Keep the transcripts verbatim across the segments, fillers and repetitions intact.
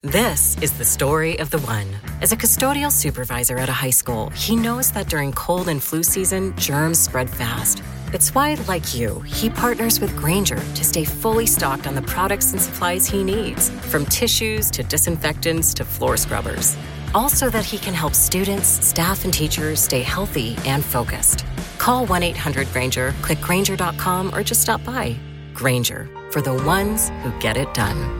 This is the story of the one. As a custodial supervisor at a high school, he knows that during cold and flu season, germs spread fast. It's why, like you, he partners with Grainger to stay fully stocked on the products and supplies he needs, from tissues to disinfectants to floor scrubbers. All so that he can help students, staff, and teachers stay healthy and focused. Call one eight hundred Grainger, click Grainger dot com, or just stop by. Grainger, for the ones who get it done.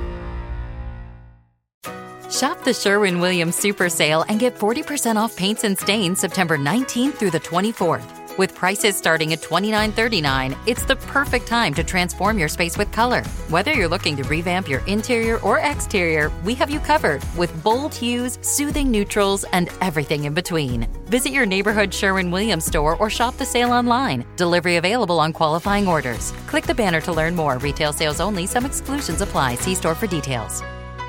Shop the Sherwin-Williams Super Sale and get forty percent off paints and stains September nineteenth through the twenty-fourth. With prices starting at twenty-nine thirty-nine, it's the perfect time to transform your space with color. Whether you're looking to revamp your interior or exterior, we have you covered with bold hues, soothing neutrals, and everything in between. Visit your neighborhood Sherwin-Williams store or shop the sale online. Delivery available on qualifying orders. Click the banner to learn more. Retail sales only. Some exclusions apply. See store for details.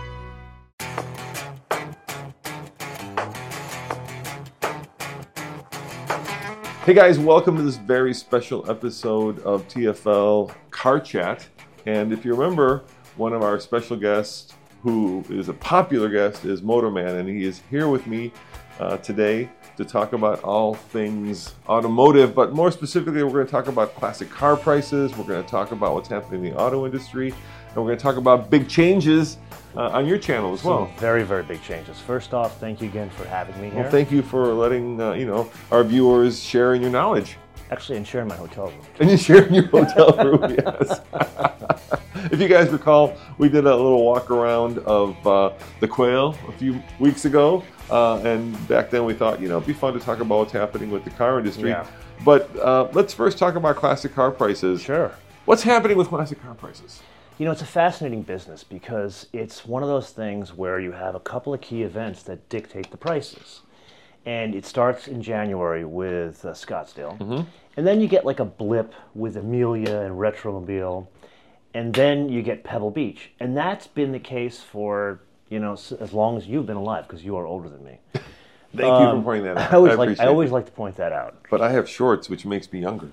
Hey guys, welcome to this very special episode of T F L Car Chat. And if you remember, one of our special guests, who is a popular guest, is Motorman, and he is here with me uh, today to talk about all things automotive, but more specifically, we're going to talk about classic car prices, we're going to talk about what's happening in the auto industry, and we're going to talk about big changes uh, on your channel as well. Some very, very big changes. First off, thank you again for having me here. Well, thank you for letting uh, you know our viewers share in your knowledge. Actually, and sharing my hotel room. And you share in your hotel room, yes. If you guys recall, we did a little walk around of uh, the Quail a few weeks ago. Uh, and back then we thought, you know, it'd be fun to talk about what's happening with the car industry. Yeah. But uh, let's first talk about classic car prices. Sure. What's happening with classic car prices? You know, it's a fascinating business because it's one of those things where you have a couple of key events that dictate the prices. And it starts in January with uh, Scottsdale. Mm-hmm. And then you get like a blip with Amelia and Retromobile. And then you get Pebble Beach. And that's been the case for, you know, as long as you've been alive, because you are older than me. Thank um, you for pointing that out. I always, I like, I always like to point that out. But I have shorts, which makes me younger.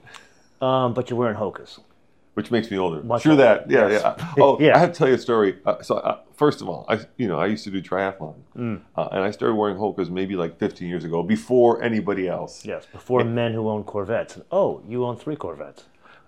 Um, but you're wearing Hokas. Which makes me older. Much True older. that. Yeah, Yes. yeah. Oh, Yeah. I have to tell you a story. Uh, so, uh, first of all, I, you know, I used to do triathlon, mm. uh, and I started wearing Hokas maybe like fifteen years ago, before anybody else. Yes, before and, men who own Corvettes. Oh, you own three Corvettes.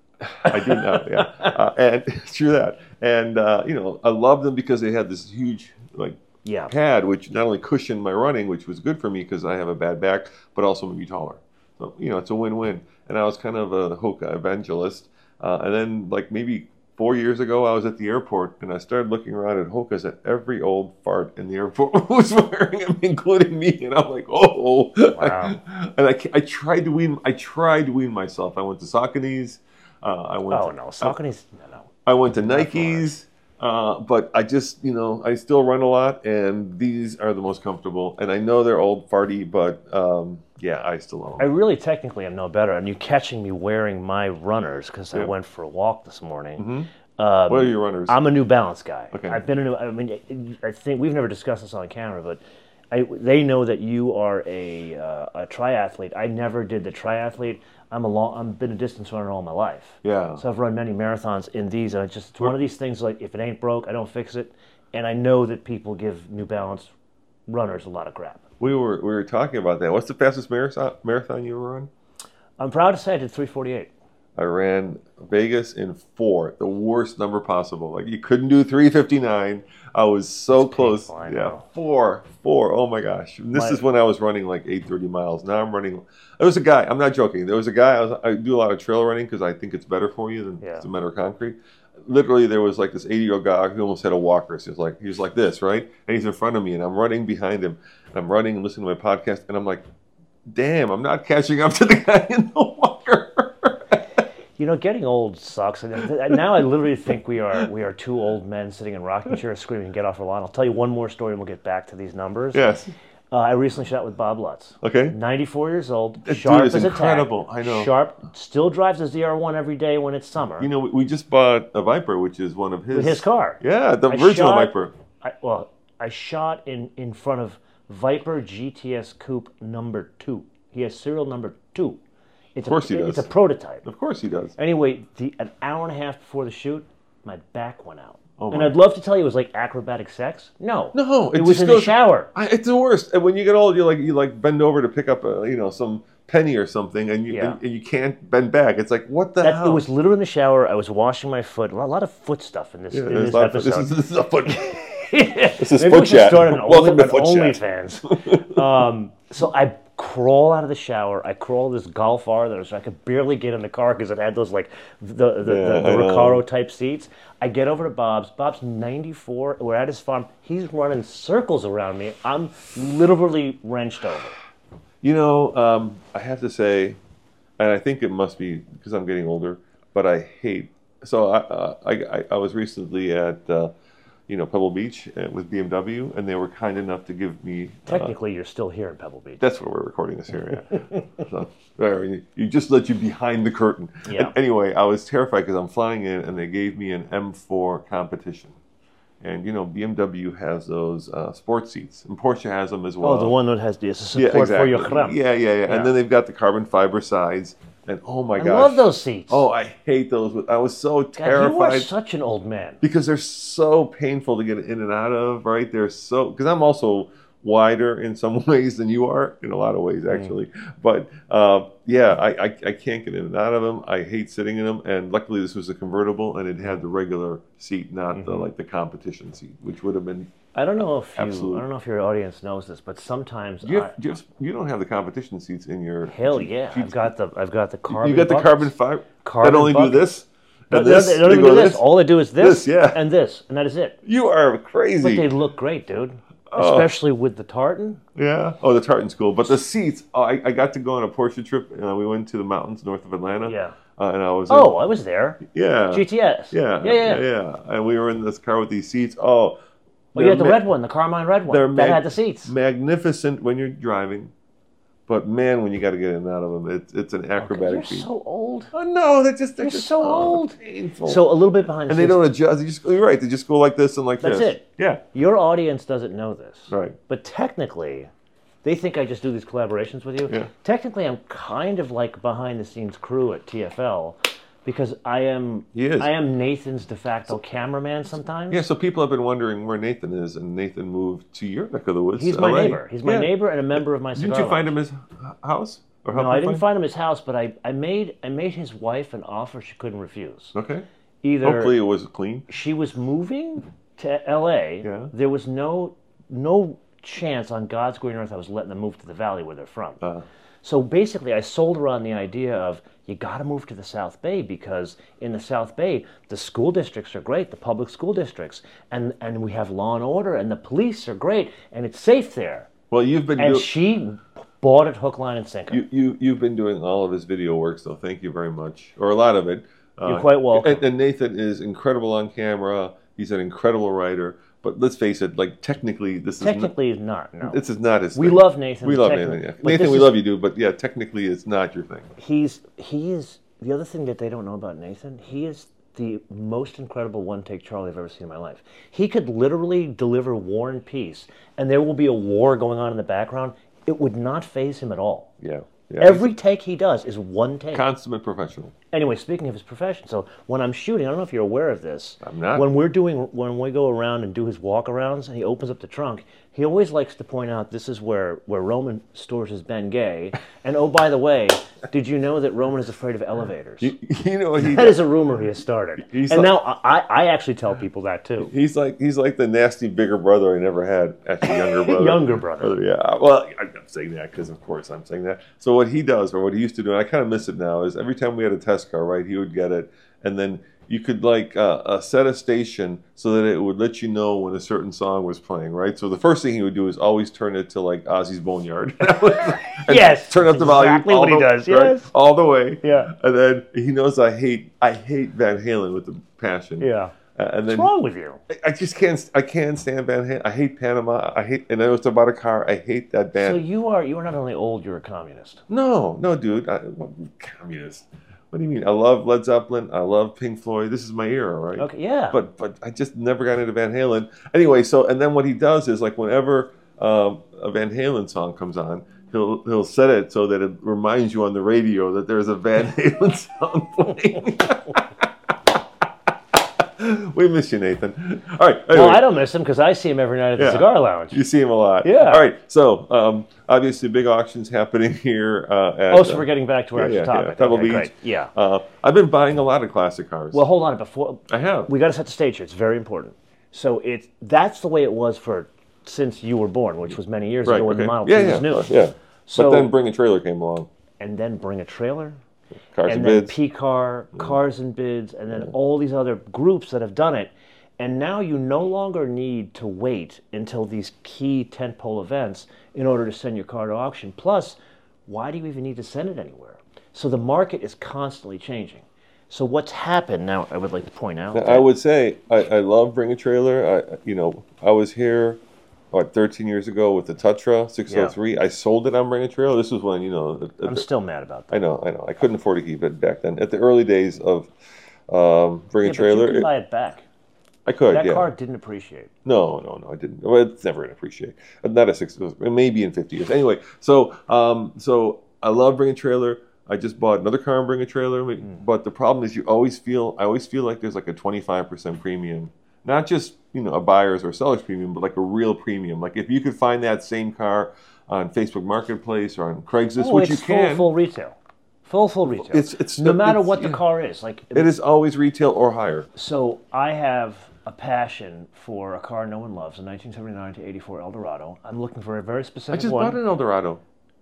I do now, yeah. Uh, and true that. And uh, you know, I loved them because they had this huge like yeah. pad, which not only cushioned my running, which was good for me because I have a bad back, but also made me taller. So you know, it's a win-win. And I was kind of a Hoka evangelist. Uh, and then like maybe four years ago, I was at the airport and I started looking around at Hokas, and every old fart in the airport was wearing them, including me. And I'm like, oh, wow. And I, I tried to wean. I tried to wean myself. I went to Saucony's. Uh, I went. Oh to, no, Saucony's no, no. I went to Nike's, uh, but I just, you know, I still run a lot, and these are the most comfortable. And I know they're old farty, but um, yeah, I still own them. I really technically am no better. And you catching me wearing my runners because yeah. I went for a walk this morning. Mm-hmm. Um, what are your runners? I'm a New Balance guy. Okay. I've been a new. I mean, I think we've never discussed this on camera, but I, they know that you are a uh, a triathlete. I never did the triathlete. I'm a long. I've been a distance runner all my life. Yeah. So I've run many marathons in these. And I just it's one of these things like if it ain't broke, I don't fix it. And I know that people give New Balance runners a lot of crap. We were we were talking about that. What's the fastest marathon marathon you ever run? I'm proud to say I did three forty-eight. I ran Vegas in four, the worst number possible. Like you couldn't do three fifty-nine. I was so It's close. painful, I yeah, know. four, four. Oh my gosh! And this My- is when I was running like eight thirty miles. Now I'm running. There was a guy. I'm not joking. There was a guy. I, was, I do a lot of trail running because I think it's better for you than Yeah. cement or concrete. Literally, there was like this eighty-year-old guy who almost had a walker. So he was like, he was like this, right? And he's in front of me, and I'm running behind him. And I'm running and listening to my podcast, and I'm like, damn, I'm not catching up to the guy in the walker. You know, getting old sucks. And now I literally think we are we are two old men sitting in rocking chairs screaming, "Get off our lawn!" I'll tell you one more story, and we'll get back to these numbers. Yes. Uh, I recently shot with Bob Lutz. Okay. ninety-four years old, That sharp dude is as a incredible. tack. I know. Sharp, still drives a Z R one every day when it's summer. You know, we- we just bought a Viper, which is one of his. With his car. Yeah, the I original shot- Viper. I, well, I shot in, in front of Viper G T S Coupe number two. He has serial number two. It's Of course a, he It's a does. prototype. Of course he does. Anyway, the, an hour and a half before the shoot, my back went out. Oh and my- I'd love to tell you it was like acrobatic sex. No, No, it, it was just in the goes- shower. I, it's the worst. And when you get old, you like you like bend over to pick up a, you know some penny or something, and you Yeah. and, and you can't bend back. It's like what the That, hell? it was literally in the shower. I was washing my foot. A lot, a lot of foot stuff in this, Yeah, in there's this a lot of- episode. This is, this is a foot. this is Maybe Foot we should Chat. start an, Welcome to only, Foot Chat. OnlyFans. um, so I crawl out of the shower. I crawl this Golf R that was, I could barely get in the car because it had those like the the, Yeah, the, the I know. Recaro type seats. I get over to Bob's. Bob's ninety-four. We're at his farm. He's running circles around me. I'm literally wrenched over. You know, um, I have to say, and I think it must be because I'm getting older, but I hate. So I uh, I, I, I was recently at uh, you know Pebble Beach uh, with B M W, and they were kind enough to give me. Uh, Technically, you're still here in Pebble Beach. that's where we're recording this here. Yeah. so, there, you, you just let you behind the curtain. Yeah. And anyway, I was terrified because I'm flying in, and they gave me an M four competition. And you know, B M W has those uh, sports seats, and Porsche has them as well. Oh, the one that has the support for your cramp. Yeah, yeah, yeah, Yeah. And then they've got the carbon fiber sides, and oh my I gosh, love those seats. Oh, I hate those. I was so God, you are terrified such an old man. because they're so painful to get in and out of. Right? They're so because I'm also wider in some ways than you are in a lot of ways actually. Mm. But uh, yeah, I, I I can't get in and out of them. I hate sitting in them. And luckily, this was a convertible, and it had the regular seat, not Mm-hmm. the like the competition seat, which would have been. I don't know if you, Absolutely. I don't know if your audience knows this, but sometimes Do you, I, have, do you, have, you don't have the competition seats in your. hell yeah, I've got the I've got the carbon. You got the buckets. carbon fiber Carbon that only bucket. do this. No, And they don't- this. they don't They even go do this. All they do is this, This, yeah. and this, and that is it. You are But crazy. they look great, dude. Oh. Especially with the tartan. Yeah. Oh, the tartan's cool, but the seats. Oh, I, I got to go on a Porsche trip. Uh, we went to the mountains north of Atlanta. Yeah. Uh, and I was. in- Oh, I was there. yeah. G T S. Yeah, yeah, yeah. yeah. And we were in this car with these seats. Oh. Well, you had the they're red one, the Carmine red one. they're That mag- had the seats. Magnificent when you're driving, but man, when you got to get in and out of them, it's it's an acrobatic You're feat. so old. Oh no, they're just they're You're just so oh, old. painful. So a little bit behind the and they scenes. don't adjust. They just you're right. They just go like this and like That's this. it. Yeah. Your audience doesn't know this. Right. But technically, they think I just do these collaborations with you. Yeah. Technically, I'm kind of like behind the scenes crew at T F L because I am He is. I am Nathan's de facto cameraman sometimes. Yeah, so people have been wondering where Nathan is, and Nathan moved to your neck of the woods. He's my L A. neighbor. He's my Yeah. neighbor and a member of my cigar Didn't you find lounge. him his h- house? Or help No, him I didn't find him his house, but I, I made I made his wife an offer she couldn't refuse. Okay. Either Hopefully it was clean. she was moving to L A. Yeah. There was no no chance on God's green earth I was letting them move to the valley where they're from. Uh, So basically, I sold her on the idea of you got to move to the South Bay because in the South Bay, the school districts are great, the public school districts, and and we have law and order, and the police are great, and it's safe there. well, you've been And do- she bought it hook, line, and sinker. you, you you've been doing all of his video work, so thank you very much, or a lot of it. Uh, You're quite welcome. And, and Nathan is incredible on camera. He's an incredible writer. But let's face it, like technically, this is Technically, is not. No, not, this is not his. we thing. love Nathan. We love technically, Nathan. Yeah. but Nathan, this we is- love you, dude. But yeah, technically, it's not your thing. He's he is the other thing that they don't know about Nathan. He is the most incredible one-take Charlie I've ever seen in my life. He could literally deliver War and Peace, and there will be a war going on in the background. It would not faze him at all. Yeah. yeah Every take he does is one take. consummate professional. Anyway, speaking of his profession, so when I'm shooting, I don't know if you're aware of this. I'm not. When we're doing, when we go around and do his walk-arounds, and he opens up the trunk, he always likes to point out this is where, where Roman stores his Bengay. And oh, by the way, did you know that Roman is afraid of elevators? You, you know what he That is a rumor he has started. He's and like- now I, I actually tell people that too. He's like he's like the nasty bigger brother I never had. Actually, younger brother. Younger brother. Yeah. Well, I'm saying that because of course I'm saying that. So what he does, or what he used to do, and I kind of miss it now, is every time we had a test car, right, he would get it, and then you could like uh, uh, set a station so that it would let you know when a certain song was playing, right? So the first thing he would do is always turn it to like Ozzy's Boneyard. And Yes, turn up the that's volume. exactly all what he the- does, right, yes. all the way. Yeah. And then he knows I hate I hate Van Halen with the passion. Yeah. Uh, and then What's wrong with you? I- I just can't. I can't stand Van Halen. I hate Panama. I hate. And I was about a car. I hate that So band. you are you are not only old, you're a communist. no, no, dude. I, what, communist. What do you mean? I love Led Zeppelin. I love Pink Floyd. This is my era, right? Okay, yeah. But but I just never got into Van Halen. Anyway, so and then what he does is like whenever um, a Van Halen song comes on, he'll he'll set it so that it reminds you on the radio that there's a Van Halen song playing. We miss you, Nathan. All right. Well, anyway. I don't miss him because I see him every night at the Yeah. cigar lounge. You see him a lot. Yeah. All right. So, um, obviously, big auctions happening here. Uh, at, Oh, so uh, we're getting back to our yeah, actual yeah, topic. yeah. Pebble Okay, Beach. great. Yeah. Uh, I've been buying a lot of classic cars. Well, hold on. Before I have. we got to set the stage here. It's very important. So it's that's the way it was for since you were born, which was many years right. ago when Okay. the Model yeah, T yeah, was new. yeah. So but then Bring a Trailer came along. and then bring a trailer. Cars and and then Bids. P C A R, Cars and Bids, and then all these other groups that have done it. And now you no longer need to wait until these key tentpole events in order to send your car to auction. Plus, why do you even need to send it anywhere? So the market is constantly changing. So what's happened now, I would like to point out. Now, I would say I, I love Bring a Trailer. I, you know, I was here, what, thirteen years ago with the Tutra six oh three. Yeah. I sold it on Bring a Trailer. This was when, you know. At, at I'm the, still mad about that. I know, I know. I couldn't afford to keep it back then. At the early days of um, Bring yeah, a Trailer. But you can buy it back. I could, that yeah. car didn't appreciate. No, no, no, I didn't. Well, it's never going to appreciate. Not a six, maybe in fifty years. Anyway, so um, so I love Bring a Trailer. I just bought another car and Bring a Trailer. Mm. But the problem is, you always feel. I always feel like there's like a twenty-five percent premium, not just you know a buyer's or seller's premium, but like a real premium. Like if you could find that same car on Facebook Marketplace or on Craigslist, oh, which it's you can, full, full retail. Full, full retail. It's it's no matter it's, what the yeah. car is. Like it is always retail or higher. So I have a passion for a car no one loves, a nineteen seventy-nine to eighty-four Eldorado. I'm looking for a very specific I just one. bought an Eldorado.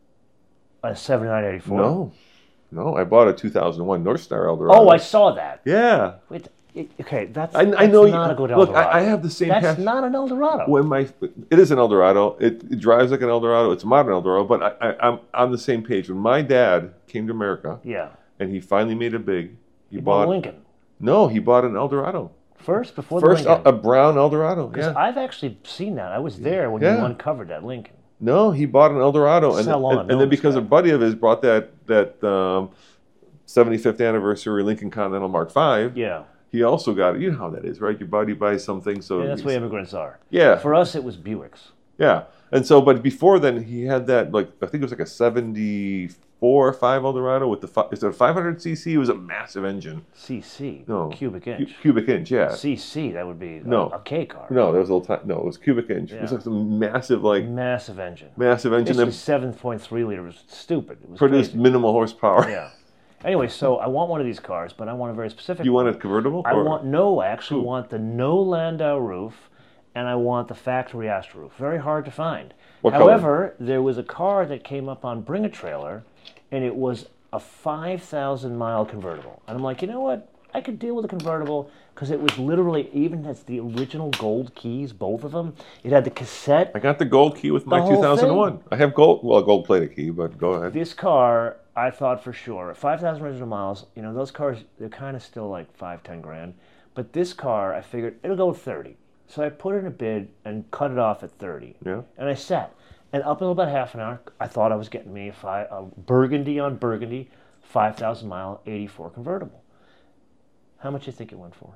A seventy-nine eighty-four? No, no, I bought a two thousand one North Star Eldorado. Oh, I saw that. Yeah. Wait, it, okay, that's, I, that's I know not you, a good look, Eldorado. I, I have the same That's passion. not an Eldorado. When my, it is an Eldorado. It, it drives like an Eldorado. It's a modern Eldorado, but I, I, I'm on the same page. When my dad came to America, yeah. and he finally made it big, he, You bought, bought a Lincoln. No, he bought an Eldorado. First, before First, the Lincoln? a, a brown Eldorado. Because Yeah. I've actually seen that. I was there when Yeah. you uncovered that Lincoln. No, he bought an Eldorado, and, Sell on, and, no and then because respect. a buddy of his brought that that um, seventy-fifth anniversary Lincoln Continental Mark five. Yeah. He also got it. You know how that is, right? Your buddy buys something, so Yeah, that's the he's- way immigrants are. Yeah. For us, it was Buicks. Yeah, and so, but before then, he had that, like, I think it was like a seventy-four five Eldorado with the, fi- is it a five hundred c c? It was a massive engine. C C, No. cubic Cu- inch. cubic inch, yeah. C C, that would be No. a, a K car. No, that was a little time. No, it was cubic inch. It was Yeah. like some massive, like, Massive engine. massive engine Basically, that seven point three liter was stupid. It was produced crazy. minimal horsepower. Yeah. Anyway, so I want one of these cars, but I want a very specific You one. want a convertible? I or- want, no, I actually Ooh. want the no Landau roof, and I want the factory Astra roof. Very hard to find. What color? However, there was a car that came up on Bring a Trailer, and it was a five thousand mile convertible. And I'm like, you know what? I could deal with a convertible because it was literally, even has the original gold keys, both of them. It had the cassette. I got the gold key with my The whole two thousand one. thing? I have gold, well, a gold plated key, but go ahead. This car, I thought for sure, five thousand original miles, you know, those cars, they're kind of still like five, ten grand. But this car, I figured, it'll go with thirty. So I put in a bid and cut it off at thirty. Yeah. And I sat. And up until about half an hour, I thought I was getting me a, five, a burgundy on burgundy, five thousand mile, eighty-four convertible. How much do you think it went for?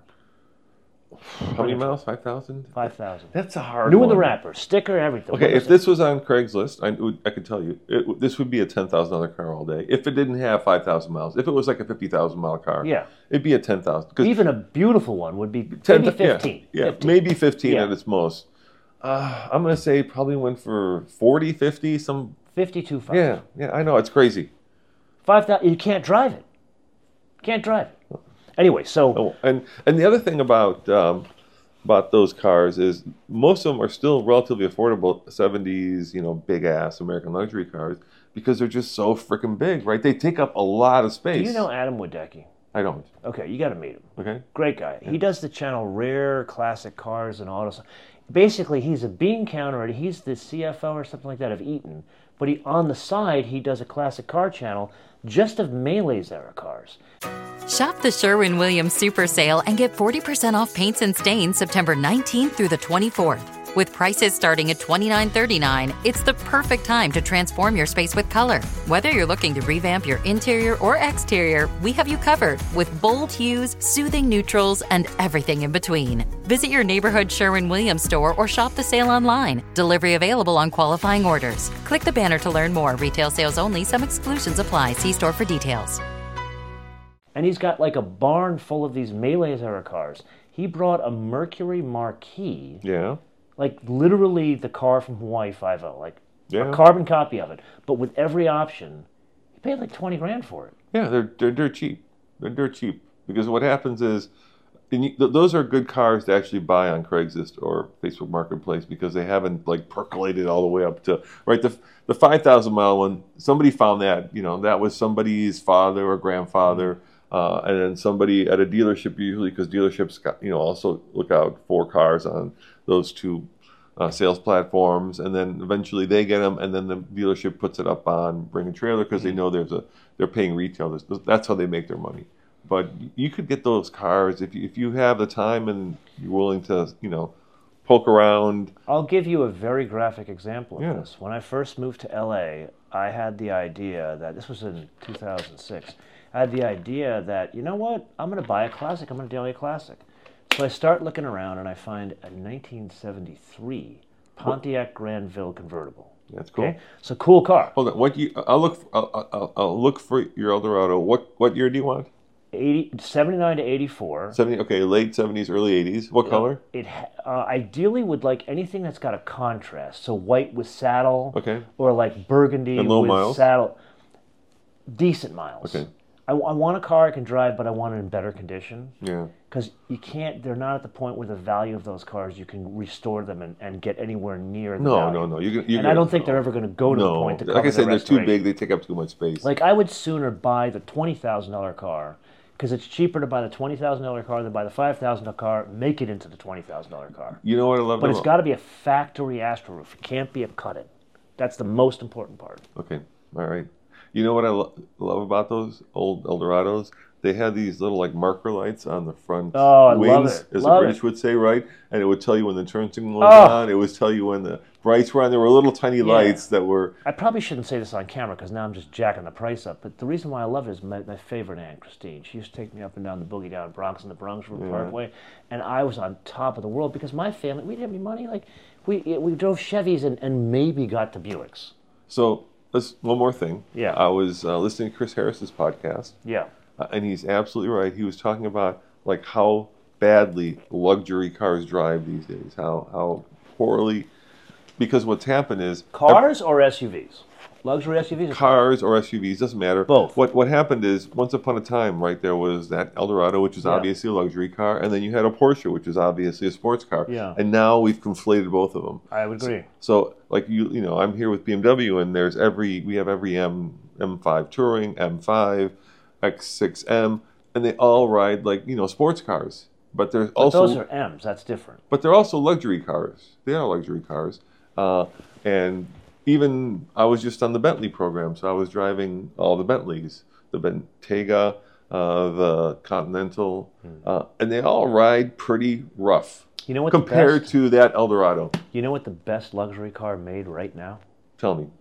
How many miles? five thousand? five thousand. That's a hard New one. in the wrapper, sticker, everything. Okay, What if was this was on Craigslist, I, would, I could tell you, it, would- this would be a ten thousand dollars car all day. If it didn't have five thousand miles, if it was like a fifty thousand mile car, Yeah. it'd be a ten thousand. it? Even a beautiful one would be ten, maybe fifteen. Yeah, yeah fifteen. maybe fifteen Yeah. at its most. Uh, I'm going to say probably went for forty, fifty, some. fifty-two five. Yeah, yeah, I know, it's crazy. five thousand, you can't drive it. Can't drive it. Anyway, so Oh, and and the other thing about um, about those cars is most of them are still relatively affordable, seventies, you know, big ass American luxury cars, because they're just so freaking big, right? They take up a lot of space. do you know Adam Wadecki? I don't. Okay, you got to meet him. Okay. Great guy. He does the channel Rare Classic Cars and Autos. Basically, he's a bean counter. He's the C F O or something like that of Eaton. But he on the side, he does a classic car channel just of Melee's era cars. Shop the Sherwin-Williams Super Sale and get forty percent off paints and stains September nineteenth through the twenty-fourth. With prices starting at twenty-nine thirty-nine, it's the perfect time to transform your space with color. Whether you're looking to revamp your interior or exterior, we have you covered with bold hues, soothing neutrals, and everything in between. Visit your neighborhood Sherwin-Williams store or shop the sale online. Delivery available on qualifying orders. Click the banner to learn more. Retail sales only. Some exclusions apply. See store for details. And he's got like a barn full of these Melee's era cars. He brought a Mercury Marquis, Yeah. like literally the car from Hawaii Five-O, like Yeah. a carbon copy of it, but with every option. He paid like twenty grand for it. Yeah, they're they're dirt cheap. They're dirt cheap because what happens is, and you, th- those are good cars to actually buy on Craigslist or Facebook Marketplace because they haven't like percolated all the way up to right the the five thousand mile one. Somebody found that you know that was somebody's father or grandfather, uh, and then somebody at a dealership usually because dealerships got, you know also look out for cars on those two uh, sales platforms, and then eventually they get them, and then the dealership puts it up on Bring a Trailer because they know there's a they're paying retail. That's how they make their money. But you could get those cars if you, if you have the time and you're willing to, you know, poke around. I'll give you a very graphic example of Yeah. this. When I first moved to L A, I had the idea that, this was in two thousand six, I had the idea that, you know what, I'm going to buy a classic, I'm going to do a classic. So I start looking around and I find a nineteen seventy-three Pontiac Granville convertible. That's cool. Okay? So cool car. Hold on. What you? I'll look. I'll, I'll, I'll look for your Eldorado. What what year do you want? eighty, seventy-nine to eighty-four. Seventy. Okay, late seventies, early eighties. What color? It uh, ideally would like anything that's got a contrast. So white with saddle. Okay. Or like burgundy And low with miles? saddle. Decent miles. Okay. I, I want a car I can drive, but I want it in better condition. Yeah. Because you can't, they're not at the point where the value of those cars, you can restore them and, and get anywhere near the No, value. no, no. You can. You And can, I don't think no. they're ever going to go to no. the point to cover Like I said, the they're too restoration. big. They take up too much space. Like I would sooner buy the twenty thousand dollars car because it's cheaper to buy the twenty thousand dollars car than buy the five thousand dollars car, make it into the twenty thousand dollars car. You know what I love? But it's about- got to be a factory Astro roof. It can't be a cut-in. That's the most important part. Okay, all right. You know what I lo- love about those old Eldorados? They had these little like marker lights on the front Oh, I wings, love it. as Love the British it. would say, right? And it would tell you when the turn signal was Oh. on. It would tell you when the brights were on. There were little tiny lights that were. I probably shouldn't say this on camera because now I'm just jacking the price up. But the reason why I love it is my, my favorite Aunt Christine. She used to take me up and down the boogie down Bronx and the Bronx Road Parkway, and I was on top of the world because my family, we didn't have any money. Like we we drove Chevys and, and maybe got to Buicks. So let's one more thing. Yeah. I was uh, listening to Chris Harris's podcast, Yeah. uh, and he's absolutely right. He was talking about like how badly luxury cars drive these days. How how poorly, because what's happened is Cars or S U Vs? Luxury S U Vs? Or cars or S U Vs, doesn't matter. Both. What what happened is once upon a time, right, there was that Eldorado, which is Yeah. obviously a luxury car, and then you had a Porsche, which is obviously a sports car. Yeah. And now we've conflated both of them. I would agree. So like you you know, I'm here with B M W, and there's every we have every M M5 Touring, M five, X six M, and they all ride like you know sports cars. But there's But also those are M's. That's different. but they're also luxury cars. They are luxury cars. Uh, and even I was just on the Bentley program, so I was driving all the Bentleys, the Bentayga, uh, the Continental, uh, and they all ride pretty rough You know what compared the best, to that Eldorado. You know what the best luxury car made right now? Tell me,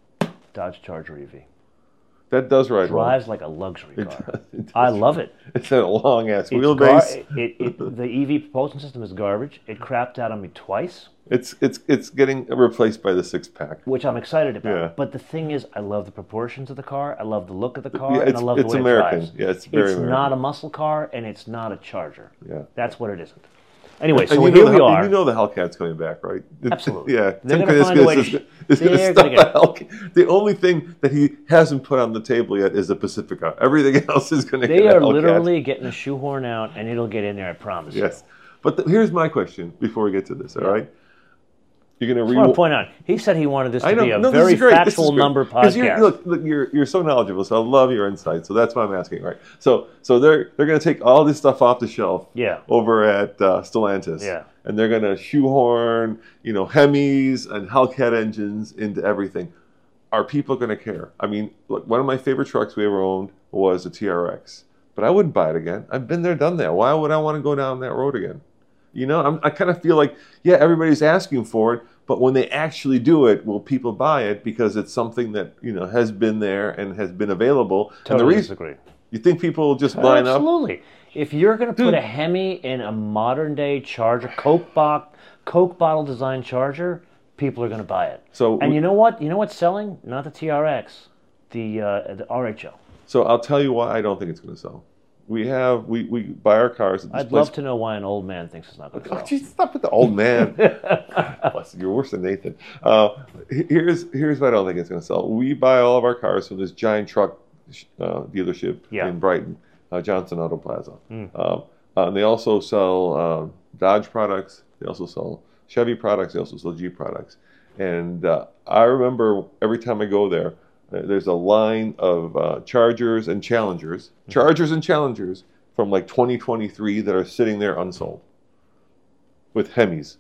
Dodge Charger E V. that does ride well. Drives like a luxury It car. does- it does. I love it. It's a long ass It's gar- wheelbase. it, it, the E V propulsion system is garbage. It crapped out on me twice, It's it's it's getting replaced by the six pack. which I'm excited about. Yeah. But the thing is, I love the proportions of the car. I love the look of the car, Yeah, and I it's- love the it's way American. it drives. Yeah, it's very It's American. not a muscle car, and it's not a Charger. Yeah. That's what it isn't. Anyway, so And you here know we the, are. You know the Hellcat's coming back, right? Absolutely. Yeah. They're Tim gonna find a way to Kuniskis sh- is, is going to they're stop gonna the get- Hellcat. The only thing that he hasn't put on the table yet is the Pacifica. Everything else is going to They get a are Hellcat. literally getting a shoehorn out, and it'll get in there. I promise. you. Yes. But the, here's my question before we get to this, all right? You're going I to want re- to point out, he said he wanted this to I know. be a no, this very is great. This is factual great. number 'Cause You're, podcast. look, look, you're you're so knowledgeable, so I love your insight. So that's why I'm asking, right? So so they're they're going to take all this stuff off the shelf, Yeah. over at uh, Stellantis, Yeah. and they're going to shoehorn, you know, Hemis and Hellcat engines into everything. Are people going to care? I mean, look, one of my favorite trucks we ever owned was a T R X, but I wouldn't buy it again. I've been there, done that. Why would I want to go down that road again? You know, I'm, I kind of feel like, yeah, everybody's asking for it, but when they actually do it, will people buy it because it's something that, you know, has been there and has been available? and the Totally reason, disagree. you think people will just line up? Absolutely. If you're going to put Dude. a Hemi in a modern day Charger, Coke, bo- Coke bottle design Charger, people are going to buy it. So and we- you know what? You know what's selling? Not the T R X, the uh, the R H O. So I'll tell you why I don't think it's going to sell. we have we, we buy our cars at this I'd place. love to know why an old man thinks it's not going to Oh, sell. geez, stop with the old man. Bless you, you're worse than Nathan. Uh, here's here's what I don't think it's going to sell. We buy all of our cars from this giant truck uh, dealership Yeah. in Brighton, uh, Johnson Auto Plaza. Mm. Um, uh, and they also sell um, Dodge products. They also sell Chevy products. They also sell Jeep products. And uh, I remember every time I go there, uh, there's a line of uh, Chargers and Challengers, Chargers and Challengers from like twenty twenty-three that are sitting there unsold with Hemis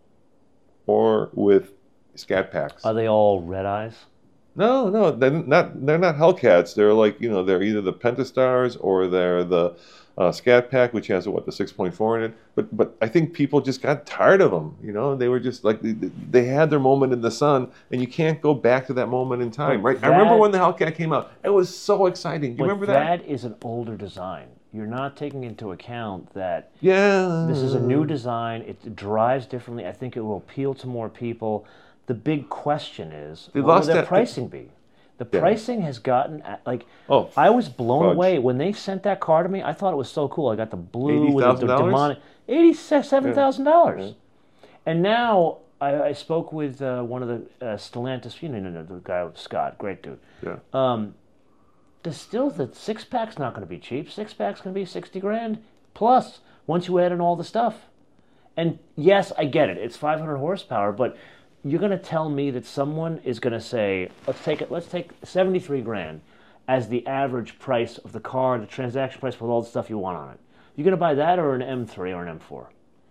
or with Scat Packs. Are they all red eyes? No, no, they're not. They're not Hellcats. They're like, you know, they're either the Pentastars or they're the uh, Scat Pack, which has what, the six point four in it. But but I think people just got tired of them. You know, they were just like they, they had their moment in the sun, and you can't go back to that moment in time, But right? I remember that- when the Hellcat came out. It was so exciting. You But remember that? that is an older design. You're not taking into account that Yeah. this is a new design. It drives differently. I think it will appeal to more people. The big question is, They what will lost their that- pricing be? The Yeah. pricing has gotten at, like Oh, I was blown fudge. away when they sent that car to me. I thought it was so cool. I got the blue with the, the eighty thousand dollars? demonic eighty-seven thousand dollars. And now I, I spoke with uh, one of the uh, Stellantis, you know, the guy Scott, great dude. Yeah. Um, the still the six pack's not going to be cheap. Six pack's going to be sixty grand plus once you add in all the stuff. And yes, I get it. It's five hundred horsepower, but you're going to tell me that someone is going to say, let's take it. Let's take seventy-three grand as the average price of the car, the transaction price with all the stuff you want on it. You're going to buy that or an M three or an M four?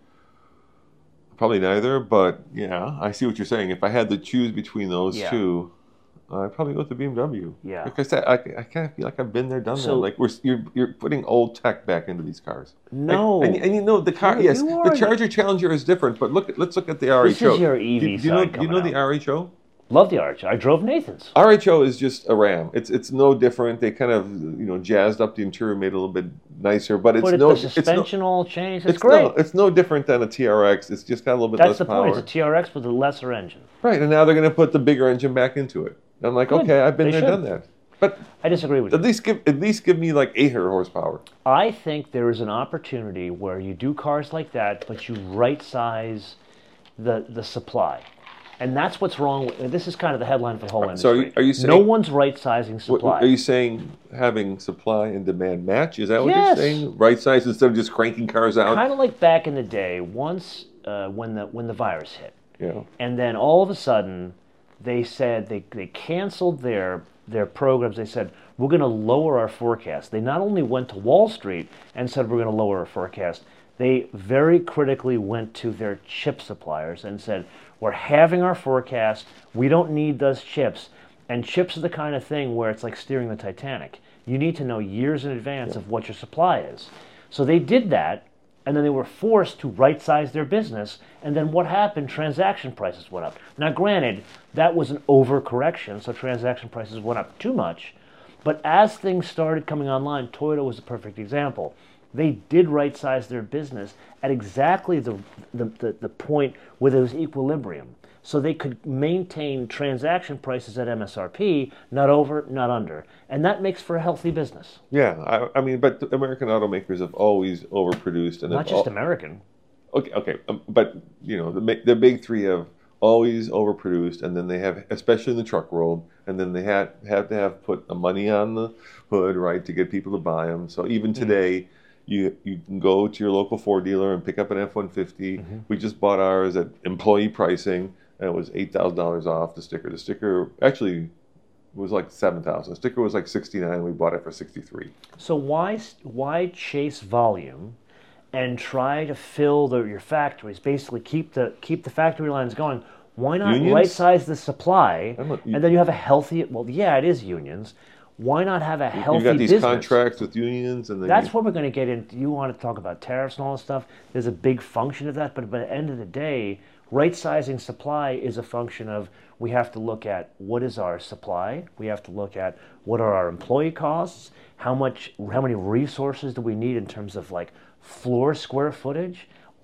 Probably neither, but yeah, I see what you're saying. If I had to choose between those Yeah. two, I'd probably go with the B M W. Yeah. Like I said, I, I kind of feel like I've been there, done So- that. Like we're you're you're putting old tech back into these cars. No. and, and, and you know the car. You- yes, you the are- Charger Challenger is different, but look, at let's look at the R H O. This is your E V do, do you know? side Do you know coming the out. R H O? Love the Arch. I drove Nathan's. R H O is just a Ram. It's it's no different. They kind of you know jazzed up the interior, made it a little bit nicer, but it's Put it, no the it's no, suspension all changed. It's, it's great. no it's no different than a T R X. It's just got a little bit That's less the power. point. It's a T R X with a lesser engine. Right, and now they're going to put the bigger engine back into it. I'm like, Good. okay, I've been They there, should. done that. But I disagree with at you. least give at least give me like eight hundred horsepower. I think there is an opportunity where you do cars like that, but you right size the the supply. And that's what's wrong with this is kind of the headline for the whole So are industry. you- are you saying- no one's right sizing What, supply? are you saying having supply and demand match? Is that what Yes. you're saying? Right size instead of just cranking cars out? Kind of like back in the day, once uh, when the when the virus hit. Yeah. And then all of a sudden, they said they, they canceled their their programs. They said, we're going to lower our forecast. They not only went to Wall Street and said, we're going to lower our forecast, they very critically went to their chip suppliers and said, we're having our forecast. We don't need those chips. And chips are the kind of thing where it's like steering the Titanic. You need to know years in advance of what your supply is. So they did that. And then they were forced to right-size their business. And then what happened? Transaction prices went up. Now, granted, that was an overcorrection, so transaction prices went up too much. But as things started coming online, Toyota was a perfect example. They did right-size their business at exactly the, the, the, the point where there was equilibrium. So they could maintain transaction prices at M S R P, not over, not under. And that makes for a healthy business. Yeah, I, I mean, but the American automakers have always overproduced, and Not have just al- American. Okay, okay, um, but you know, the ma- the big three have always overproduced, and then they have, especially in the truck world, and then they had have to have put the money on the hood, right, to get people to buy them. So even today, you you can go to your local Ford dealer and pick up an F one fifty. Mm-hmm. We just bought ours at employee pricing, and it was eight thousand dollars off the sticker. The sticker actually was like seven thousand. The sticker was like sixty nine. We bought it for sixty three. So why why chase volume and try to fill the, your factories? Basically, keep the keep the factory lines going. Why not Unions? right size the supply, I'm not- and then you have a healthy? Well, yeah, it is unions. Why not have a healthy You got these business? contracts with unions, and then That's you, what we're going to get into. You want to talk about tariffs and all this stuff. There's a big function of that, but by the end of the day, right-sizing supply is a function of we have to look at what is our supply. We have to look at what are our employee costs. How much? How many resources do we need in terms of like floor square footage?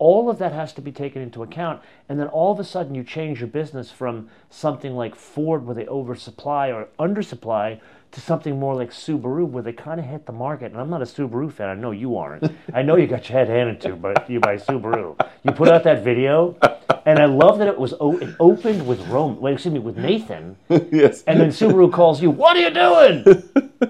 all of that has to be taken into account. And then all of a sudden you change your business from something like Ford where they oversupply or undersupply to something more like Subaru where they kind of hit the market. And I'm not a Subaru fan. I know you aren't. I know you got your head handed to by, you by Subaru. You put out that video, and I love that it was o- it opened with Rome. Wait, excuse me, with Nathan. Yes. And then Subaru calls you. What are you doing?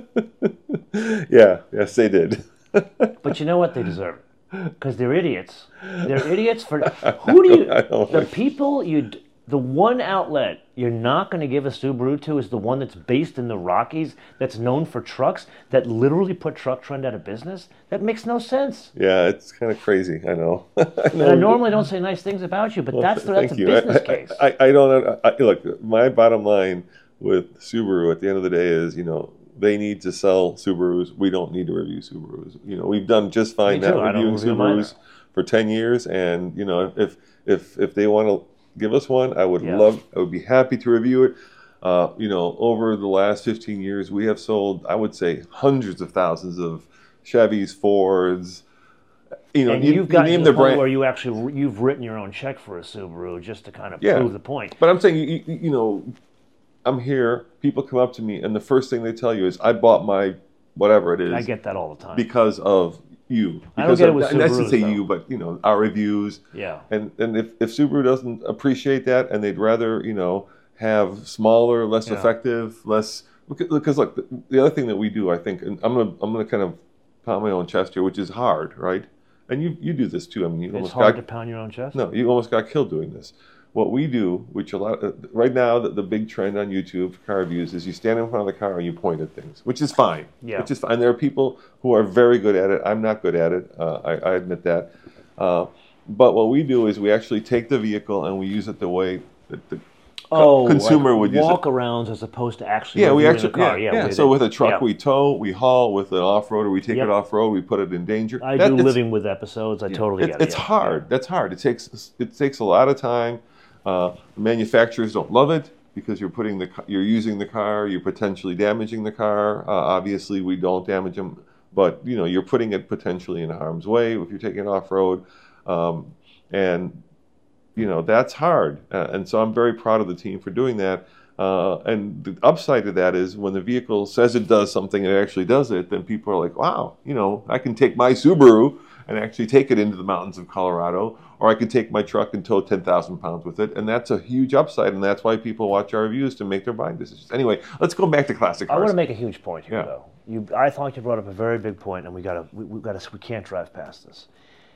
Yeah. Yes, they did. But you know what? They deserve it because they're idiots. They're idiots for who do you? The people you. The one outlet you're not going to give a Subaru to is the one that's based in the Rockies, that's known for trucks, that literally put Truck Trend out of business. That makes no sense. Yeah, it's kind of crazy. I know. I know. And I normally don't say nice things about you, but well, that's the, that's a you. business I, case. I, I, I don't. I, look, my bottom line with Subaru at the end of the day is, you know, they need to sell Subarus. We don't need to review Subarus. You know, we've done just fine now reviewing review Subarus for ten years, and you know, if if if they want to give us one, I would yeah. love, I would be happy to review it. Uh, you know, over the last fifteen years, we have sold, I would say, hundreds of thousands of Chevys, Fords. You know, and you, you've got you name to the, the point brand where you actually you've written your own check for a Subaru just to kind of yeah. prove the point. But I'm saying, you, you know, I'm here. People come up to me, and the first thing they tell you is, "I bought my whatever it is." I get that all the time because of you. Because I don't get of, it with and Subarus, I should say though. you, but you know, our reviews. Yeah. And and if, if Subaru doesn't appreciate that, and they'd rather, you know, have smaller, less Yeah. effective, less because look, the, the other thing that we do, I think, and I'm gonna I'm gonna kind of pound my own chest here, which is hard, right? And you you do this too. I mean, you It's almost hard got, to pound your own chest. no, you almost got killed doing this. What we do, which a lot uh, right now, the, the big trend on YouTube for car reviews is you stand in front of the car and you point at things, which is fine. Yeah. Which is fine. And there are people who are very good at it. I'm not good at it. Uh, I, I admit that. Uh, but what we do is we actually take the vehicle and we use it the way that the Oh, consumer like would use it. walk-arounds as opposed to actually Yeah, we reviewing actually the car. yeah, Yeah, yeah. with So it. with a truck, Yeah. we tow, we haul. With an off-roader, we take Yep. it off-road, we put it in danger. I That- do it's- living with episodes. I totally it, get it. it's yeah. hard. That's hard. It takes it takes a lot of time. Uh, manufacturers don't love it because you're putting the ca- you're using the car, you're potentially damaging the car. Uh, obviously, we don't damage them, but you know you're putting it potentially in harm's way if you're taking it off road, um, and you know that's hard. Uh, and so I'm very proud of the team for doing that. Uh, and the upside to that is when the vehicle says it does something and it actually does it, then people are like, wow, you know, I can take my Subaru and actually take it into the mountains of Colorado, or I can take my truck and tow ten thousand pounds with it. And that's a huge upside, and that's why people watch our reviews to make their buying decisions. Anyway, let's go back to classic cars. I want to make a huge point here, Yeah. though. You, I thought you brought up a very big point, and we got to, we, we got to, we can't drive past this.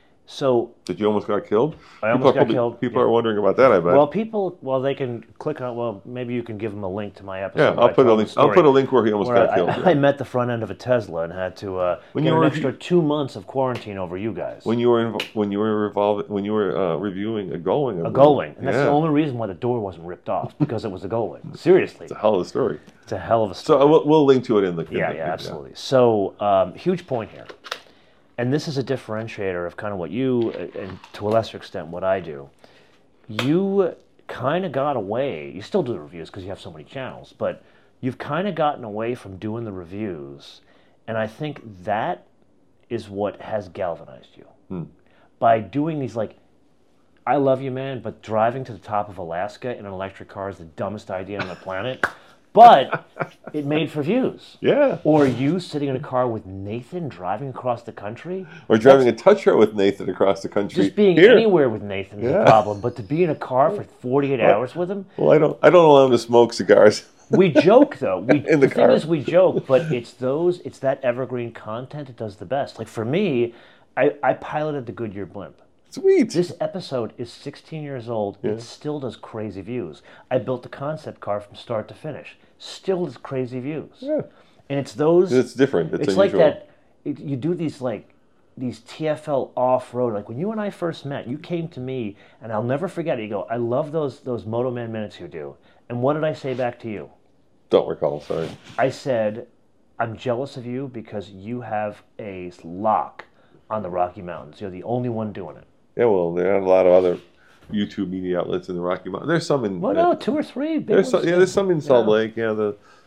So, Did you almost got killed? I almost people are got probably- killed, People yeah. are wondering about that, I bet. well, people, well, they can click on. Well, maybe you can give them a link to my episode. yeah, where I'll I put a told link. the I'll story put a link where he almost where got I, killed. I, yeah. I met the front end of a Tesla and had to uh, When get you an were extra two months of quarantine over you guys. When you were inv- when you were revolving, when you were uh, reviewing a Going, a Going, and that's yeah. the only reason why the door wasn't ripped off, because it was a Going. Seriously, It's a hell of a story. it's a hell of a So story. uh, we'll, we'll link to it in the. in Yeah, the- yeah, absolutely. So, um, huge point here. And this is a differentiator of kind of what you, uh, and to a lesser extent, what I do. You kind of got away, you still do the reviews because you have so many channels, but you've kind of gotten away from doing the reviews. And I think that is what has galvanized you. Hmm. By doing these, like, I love you, man, but driving to the top of Alaska in an electric car is the dumbest idea on the planet. But it made for views. Yeah. Or you sitting in a car with Nathan driving across the country. Or driving a touch road with Nathan across the country. Just being Here. anywhere with Nathan is Yeah. a problem. But to be in a car for forty-eight hours with him, Well, I don't. I don't allow him to smoke cigars. we joke though. We, In the the car. thing is, we joke, but it's those, it's that evergreen content that does the best. Like for me, I, I piloted the Goodyear blimp. Sweet. This episode is sixteen years old. It still does crazy views. I built the concept car from start to finish. Still does crazy views. Yeah. And it's those. It's different. It's, It's like unusual. that. It, you do these like these T F L off road. Like when you and I first met, you came to me, and I'll never forget it. You go, I love those those Moto Man minutes you do. And what did I say back to you? Don't recall. Sorry. I said, I'm jealous of you because you have a lock on the Rocky Mountains. You're the only one doing it. Yeah. Well, there are a lot of other YouTube media outlets in the Rocky Mountains. There's some in. Well, no, two or three. Big There's ones. some, yeah. There's some in Salt Yeah. Lake. Yeah. The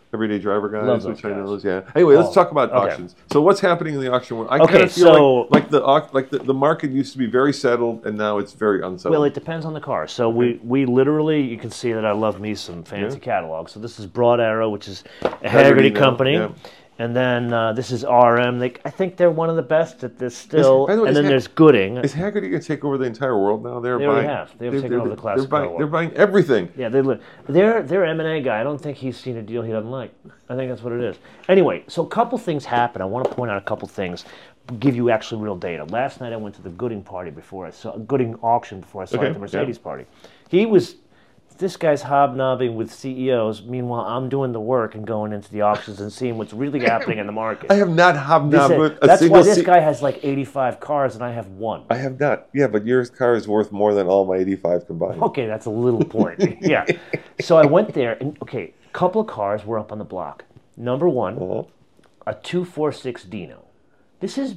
Everyday Driver guys, Love those which I guys. know is, yeah. Anyway, let's Oh, talk about okay. auctions. So what's happening in the auction world? I Okay, kind of feel so- like, like, the, au- like the, the market used to be very settled, and now it's very unsettled. Well, it depends on the car. So we, we literally, you can see that I love me some fancy Yeah. catalogs. So this is Broad Arrow, which is a Haggerty Haggerty now, company. yeah. And then uh, this is R M. They, I think they're one of the best at this still. by the way, and is then Hag- there's Gooding. Is Haggerty going to take over the entire world now? They're They buying, already have. They've they're- taken they're- over the they're classic buying, car they're world. buying everything. Yeah, they li- their their M and A guy. I don't think he's seen a deal he doesn't like. I think that's what it is. Anyway, so a couple things happen. I want to point out a couple things. Give you actually real data. Last night I went to the Gooding party before I saw Gooding auction before I saw Okay, it at the Mercedes yeah. party. He was. This guy's hobnobbing with C E Os. Meanwhile, I'm doing the work and going into the auctions and seeing what's really happening in the market. I have not This hobnobbed is- with a that's single why this se- guy has like eighty-five cars and I have one. I have not. Yeah, but your car is worth more than all my eighty-five combined. Okay, that's a little point. Yeah. So I went there, and okay, a couple of cars were up on the block. Number one, Uh-huh. a two forty-six Dino. This is,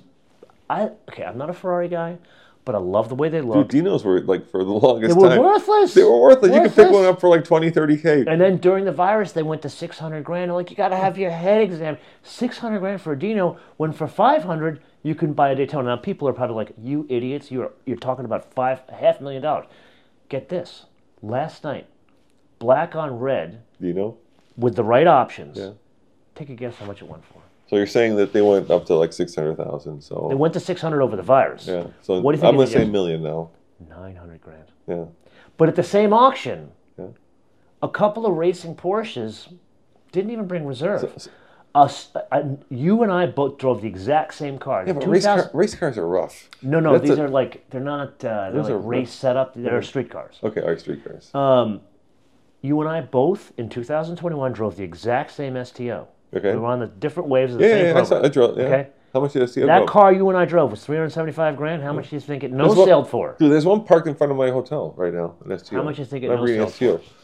I okay. I'm not a Ferrari guy, but I love the way they Dude, look. Dinos were like for the longest They were time. worthless. They were worthless. You could pick Worthless. one up for like twenty, thirty K. And then during the virus, they went to six hundred grand. I'm like, you got to have your head examined. six hundred grand for a Dino, when for five hundred you can buy a Daytona. Now people are probably like, you idiots, you're you're talking about five half a million dollars. Get this. Last night, black on red Dino? with the right options. Yeah. Take a guess how much it went for. So you're saying that they went up to like six hundred thousand. So It went to six hundred over the virus. yeah. So What do you think I'm it gonna is? say million now. nine hundred grand. Yeah. But at the same auction, Yeah. a couple of racing Porsches didn't even bring reserve. So- Us, uh, you and I both drove the exact same car. Yeah, but two race, car, thousand race cars are rough. No, no, That's these a- are like they're not. Uh, they're Those like are race setup. They're street cars. Okay, all right, street cars. Um, you and I both in two thousand twenty-one drove the exact same S T O. Okay. We were on the different waves of the yeah, same yeah, I, saw, program. I drove. Yeah. Okay. How much did I see it That go? car you and I drove was three hundred seventy-five grand. How much do you think it no There's one- sailed for? Dude, there's one parked in front of my hotel right now. An S T O. How much you think it I'm no reading sailed S T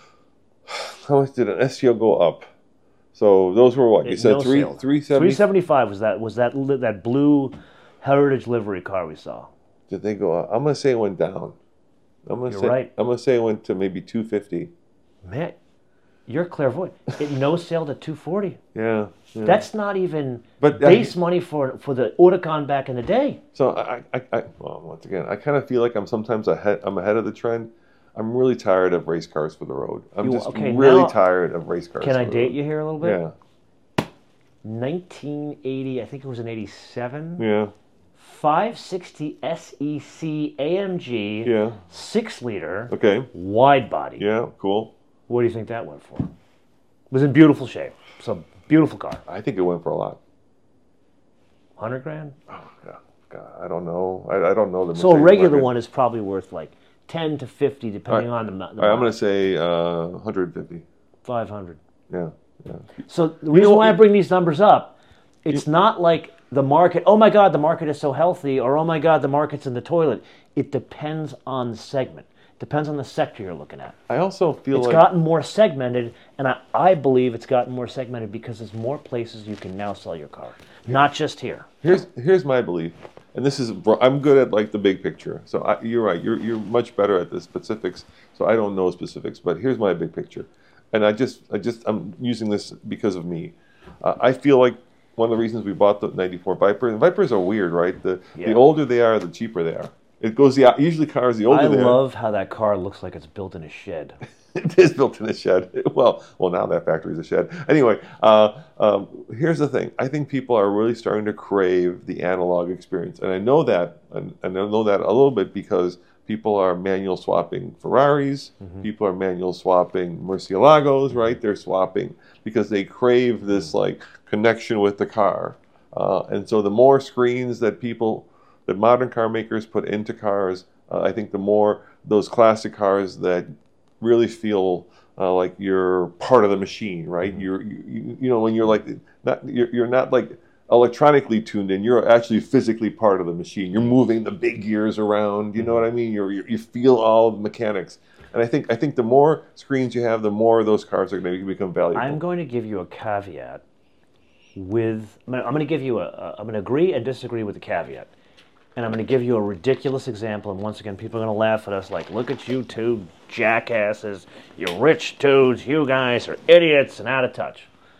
O. How much did an S T O go up? So those were what you It said no three sailed. three seventy. three seventy-five was that was that li- that blue Heritage livery car we saw. Did they go up? I'm gonna say it went down. I'm gonna You're say right. I'm gonna say it went to maybe two fifty. Man, you're clairvoyant. It no sailed at two forty. Yeah. yeah. That's not even But that- base money for for the Autocon back in the day. So I, I, I, well, once again, I kind of feel like I'm sometimes ahead. I'm ahead of the trend. I'm really tired of race cars for the road. I'm You- just okay, really now- tired of race cars. Can I for the date road. you here a little bit? Yeah, nineteen eighty, I think it was in eighty-seven. yeah, five sixty S E C A M G, yeah. six liter, Okay, wide body. yeah, cool. What do you think that went for? It was in beautiful shape. So beautiful car. I think it went for a lot. Hundred grand. Yeah, God, I don't know. I, I don't know the. So a Mercedes regular market. one is probably worth like ten to fifty, depending on the, the All right, I'm model. going to say uh, one hundred fifty. five hundred. Yeah, yeah. So the reason know, why I it- bring these numbers up, it's not like the market, oh my God, the market is so healthy, or oh my God, the market's in the toilet. It depends on the segment. Depends on the sector you're looking at. I also feel It's like gotten more segmented, and I, I believe it's gotten more segmented because there's more places you can now sell your car. Not just here. here's here's my belief, and this is I'm good at like the big picture. So I, you're right. You're you're much better at the specifics. So I don't know specifics, but here's my big picture, and I just I just I'm using this because of me. Uh, I feel like one of the reasons we bought the ninety-four Viper. And Vipers are weird, right? The Yeah. the older they are, the cheaper they are. It goes the usually cars the older I they are. love how that car looks like it's built in a shed. It is built in a shed. Well, well, now that factory's a shed. Anyway, uh, um, here's the thing. I think people are really starting to crave the analog experience, and I know that, and, and I know that a little bit because people are manual swapping Ferraris. People are manual swapping Murcielagos. Right? They're swapping because they crave this like connection with the car, uh, and so the more screens that people, that modern car makers put into cars, uh, I think the more those classic cars that really feel uh, like you're part of the machine, right? You're, you, you know, when you're like, not, you're, you're not like electronically tuned in. You're actually physically part of the machine. You're moving the big gears around. You know what I mean? You're, you you feel all the mechanics. And I think I think the more screens you have, the more those cars are going to become valuable. I'm going to give you a caveat with, I'm going to give you a, a I'm going to agree and disagree with the caveat. And I'm going to give you a ridiculous example, and once again, people are going to laugh at us like, look at you two jackasses, you rich dudes, you guys are idiots and out of touch.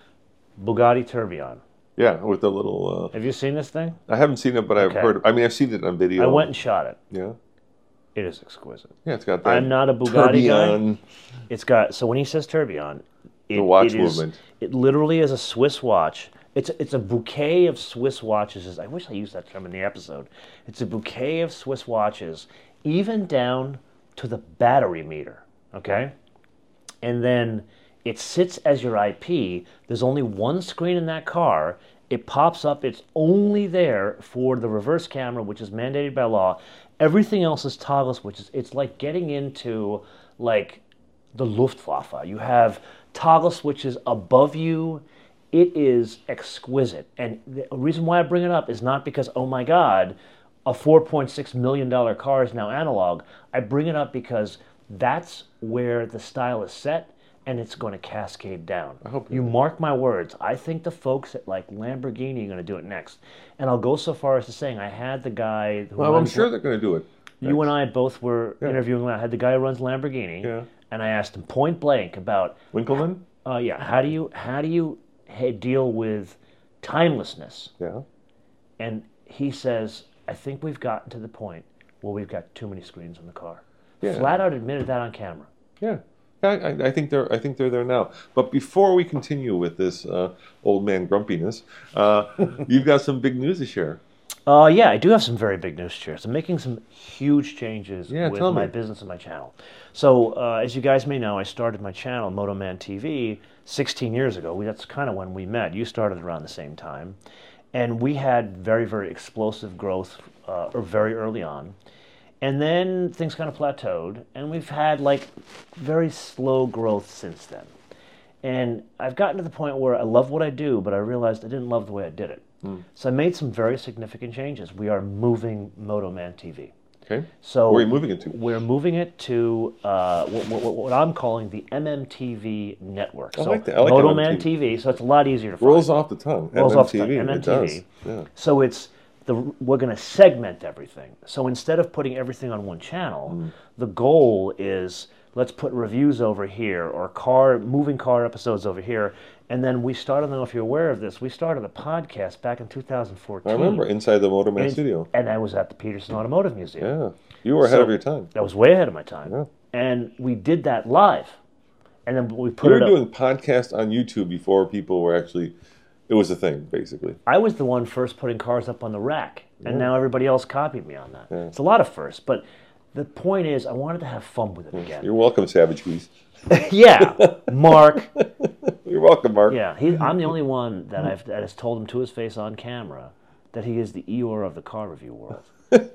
Bugatti Tourbillon. Yeah, with the little... Uh, Have you seen this thing? I haven't seen it, but I've Okay. heard... I mean, I've seen it on video. I went and shot it. Yeah? It is exquisite. Yeah, it's got that I'm not a Bugatti tourbillon. guy. It's got... So when he says tourbillon... It, The watch it is, movement. It literally is a Swiss watch. It's it's a bouquet of Swiss watches. I wish I used that term in the episode. It's a bouquet of Swiss watches, even down to the battery meter, okay? And then it sits as your I P. There's only one screen in that car. It pops up. It's only there for the reverse camera, which is mandated by law. Everything else is toggle switches. It's like getting into, like, the Luftwaffe. You have toggle switches above you. It is exquisite. And the reason why I bring it up is not because, oh my God, a four point six million dollars car is now analog. I bring it up because that's where the style is set, and it's going to cascade down. I hope you mark my words. I think the folks at like Lamborghini are going to do it next. And I'll go so far as to saying I had the guy who Well, I'm runs- sure they're going to do it. you and I both were Yeah. interviewing. I had the guy who runs Lamborghini, Yeah. and I asked him point blank about, Winkleman? uh, yeah, how do you how do you ha- deal with timelessness? Yeah. And he says, I think we've gotten to the point where we've got too many screens in the car. Yeah. Flat out admitted that on camera. Yeah. I, I, I think they're I think they're there now. But before we continue with this uh, old man grumpiness, uh, you've got some big news to share. Uh, yeah, I do have some very big news shares. I'm making some huge changes Yeah, with tell my me. business and my channel. So, uh, as you guys may know, I started my channel, Motoman T V, sixteen years ago. We, that's kind of when we met. You started around the same time. And we had very, very explosive growth uh, or very early on. And then things kind of plateaued, and we've had like very slow growth since then. And I've gotten to the point where I love what I do, but I realized I didn't love the way I did it. Mm. So I made some very significant changes. We are moving Motoman T V. Okay. So Where are you moving it to? We're moving it to uh, what, what, what I'm calling the M M T V network. I so like that. I like Motoman M M T V. T V, so it's a lot easier to find. Rolls off the tongue. Rolls off the tongue, M M T V. M M T V. It does. Yeah. So it's the we're going to segment everything. So instead of putting everything on one channel, Mm. the goal is let's put reviews over here or car moving car episodes over here. And then we started, I don't know if you're aware of this, we started a podcast back in two thousand fourteen. I remember inside the Motorman and, studio. and I was at the Peterson Automotive Museum. Yeah. You were ahead So- of your time. I was way ahead of my time. Yeah. And we did that live. And then we put You were it up. doing podcasts on YouTube before people were actually, it was a thing, basically. I was the one first putting cars up on the rack, and now everybody else copied me on that. Yeah. It's a lot of firsts, but the point is, I wanted to have fun with it again. You're welcome, Savage Goose. Yeah, Mark. You're welcome, Mark. Yeah, he, I'm the only one that I've that has told him to his face on camera that he is the Eeyore of the car review world.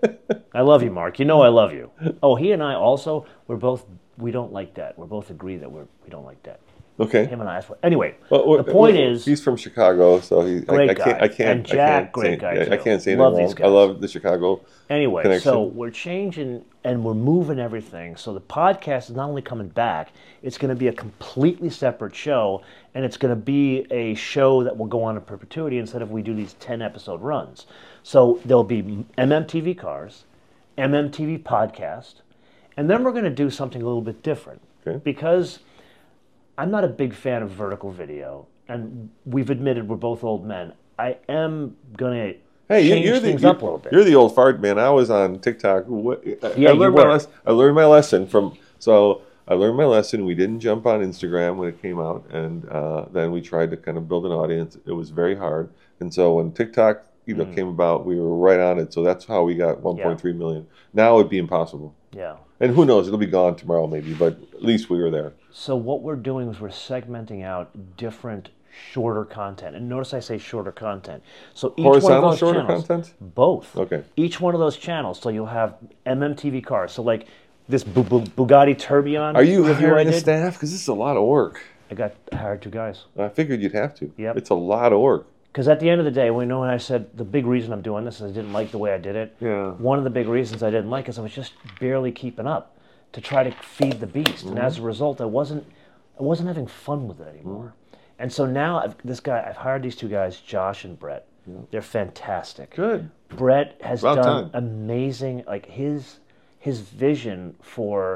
I love you, Mark. You know I love you. Oh, he and I also, we're both, we don't like debt. We're both agree that we're we don't like debt. Okay. Him and I. Anyway, Well, the point well, is, he's from Chicago, so he. Great I, I can't. guy. I can't. And Jack, I can't great say, guy, I, I too. can't say Love anything these wrong. I guys. love the Chicago. Anyway, connection. so we're changing and we're moving everything. So the podcast is not only coming back, it's going to be a completely separate show, and it's going to be a show that will go on in perpetuity instead of we do these ten episode runs. So there'll be M M T V Cars, M M T V Podcast, and then we're going to do something a little bit different. Okay. Because I'm not a big fan of vertical video, and we've admitted we're both old men. I am going to Hey, you- change you're the things you're, up a little bit. you're the old fart man. I was on TikTok. What- I, Yeah, I you learned my were. lesson. I learned my lesson from so I learned my lesson. We didn't jump on Instagram when it came out, and uh, then we tried to kind of build an audience. It was very hard, and so when TikTok you know Mm. came about, we were right on it. So that's how we got one point three million. Now it'd be impossible, Yeah. and who knows? It'll be gone tomorrow maybe, but at least we were there. So what we're doing is we're segmenting out different shorter content. And notice I say shorter content. So each Horizontal one of those shorter channels, content? both. Okay. Each one of those channels. So you'll have M M T V Cars. So like this Bu- Bu- Bugatti Tourbillon. Are you review I hiring a did, staff? Because this is a lot of work. I got I hired two guys. I figured you'd have to. Yep. It's a lot of work. Because at the end of the day, we know when I said the big reason I'm doing this is I didn't like the way I did it. Yeah. One of the big reasons I didn't like is I was just barely keeping up to try to feed the beast, and as a result, I wasn't I wasn't having fun with it anymore. And so now I've, this guy, I've hired these two guys, Josh and Brett. They're fantastic. Good. Brett has About done time. amazing, like his his vision for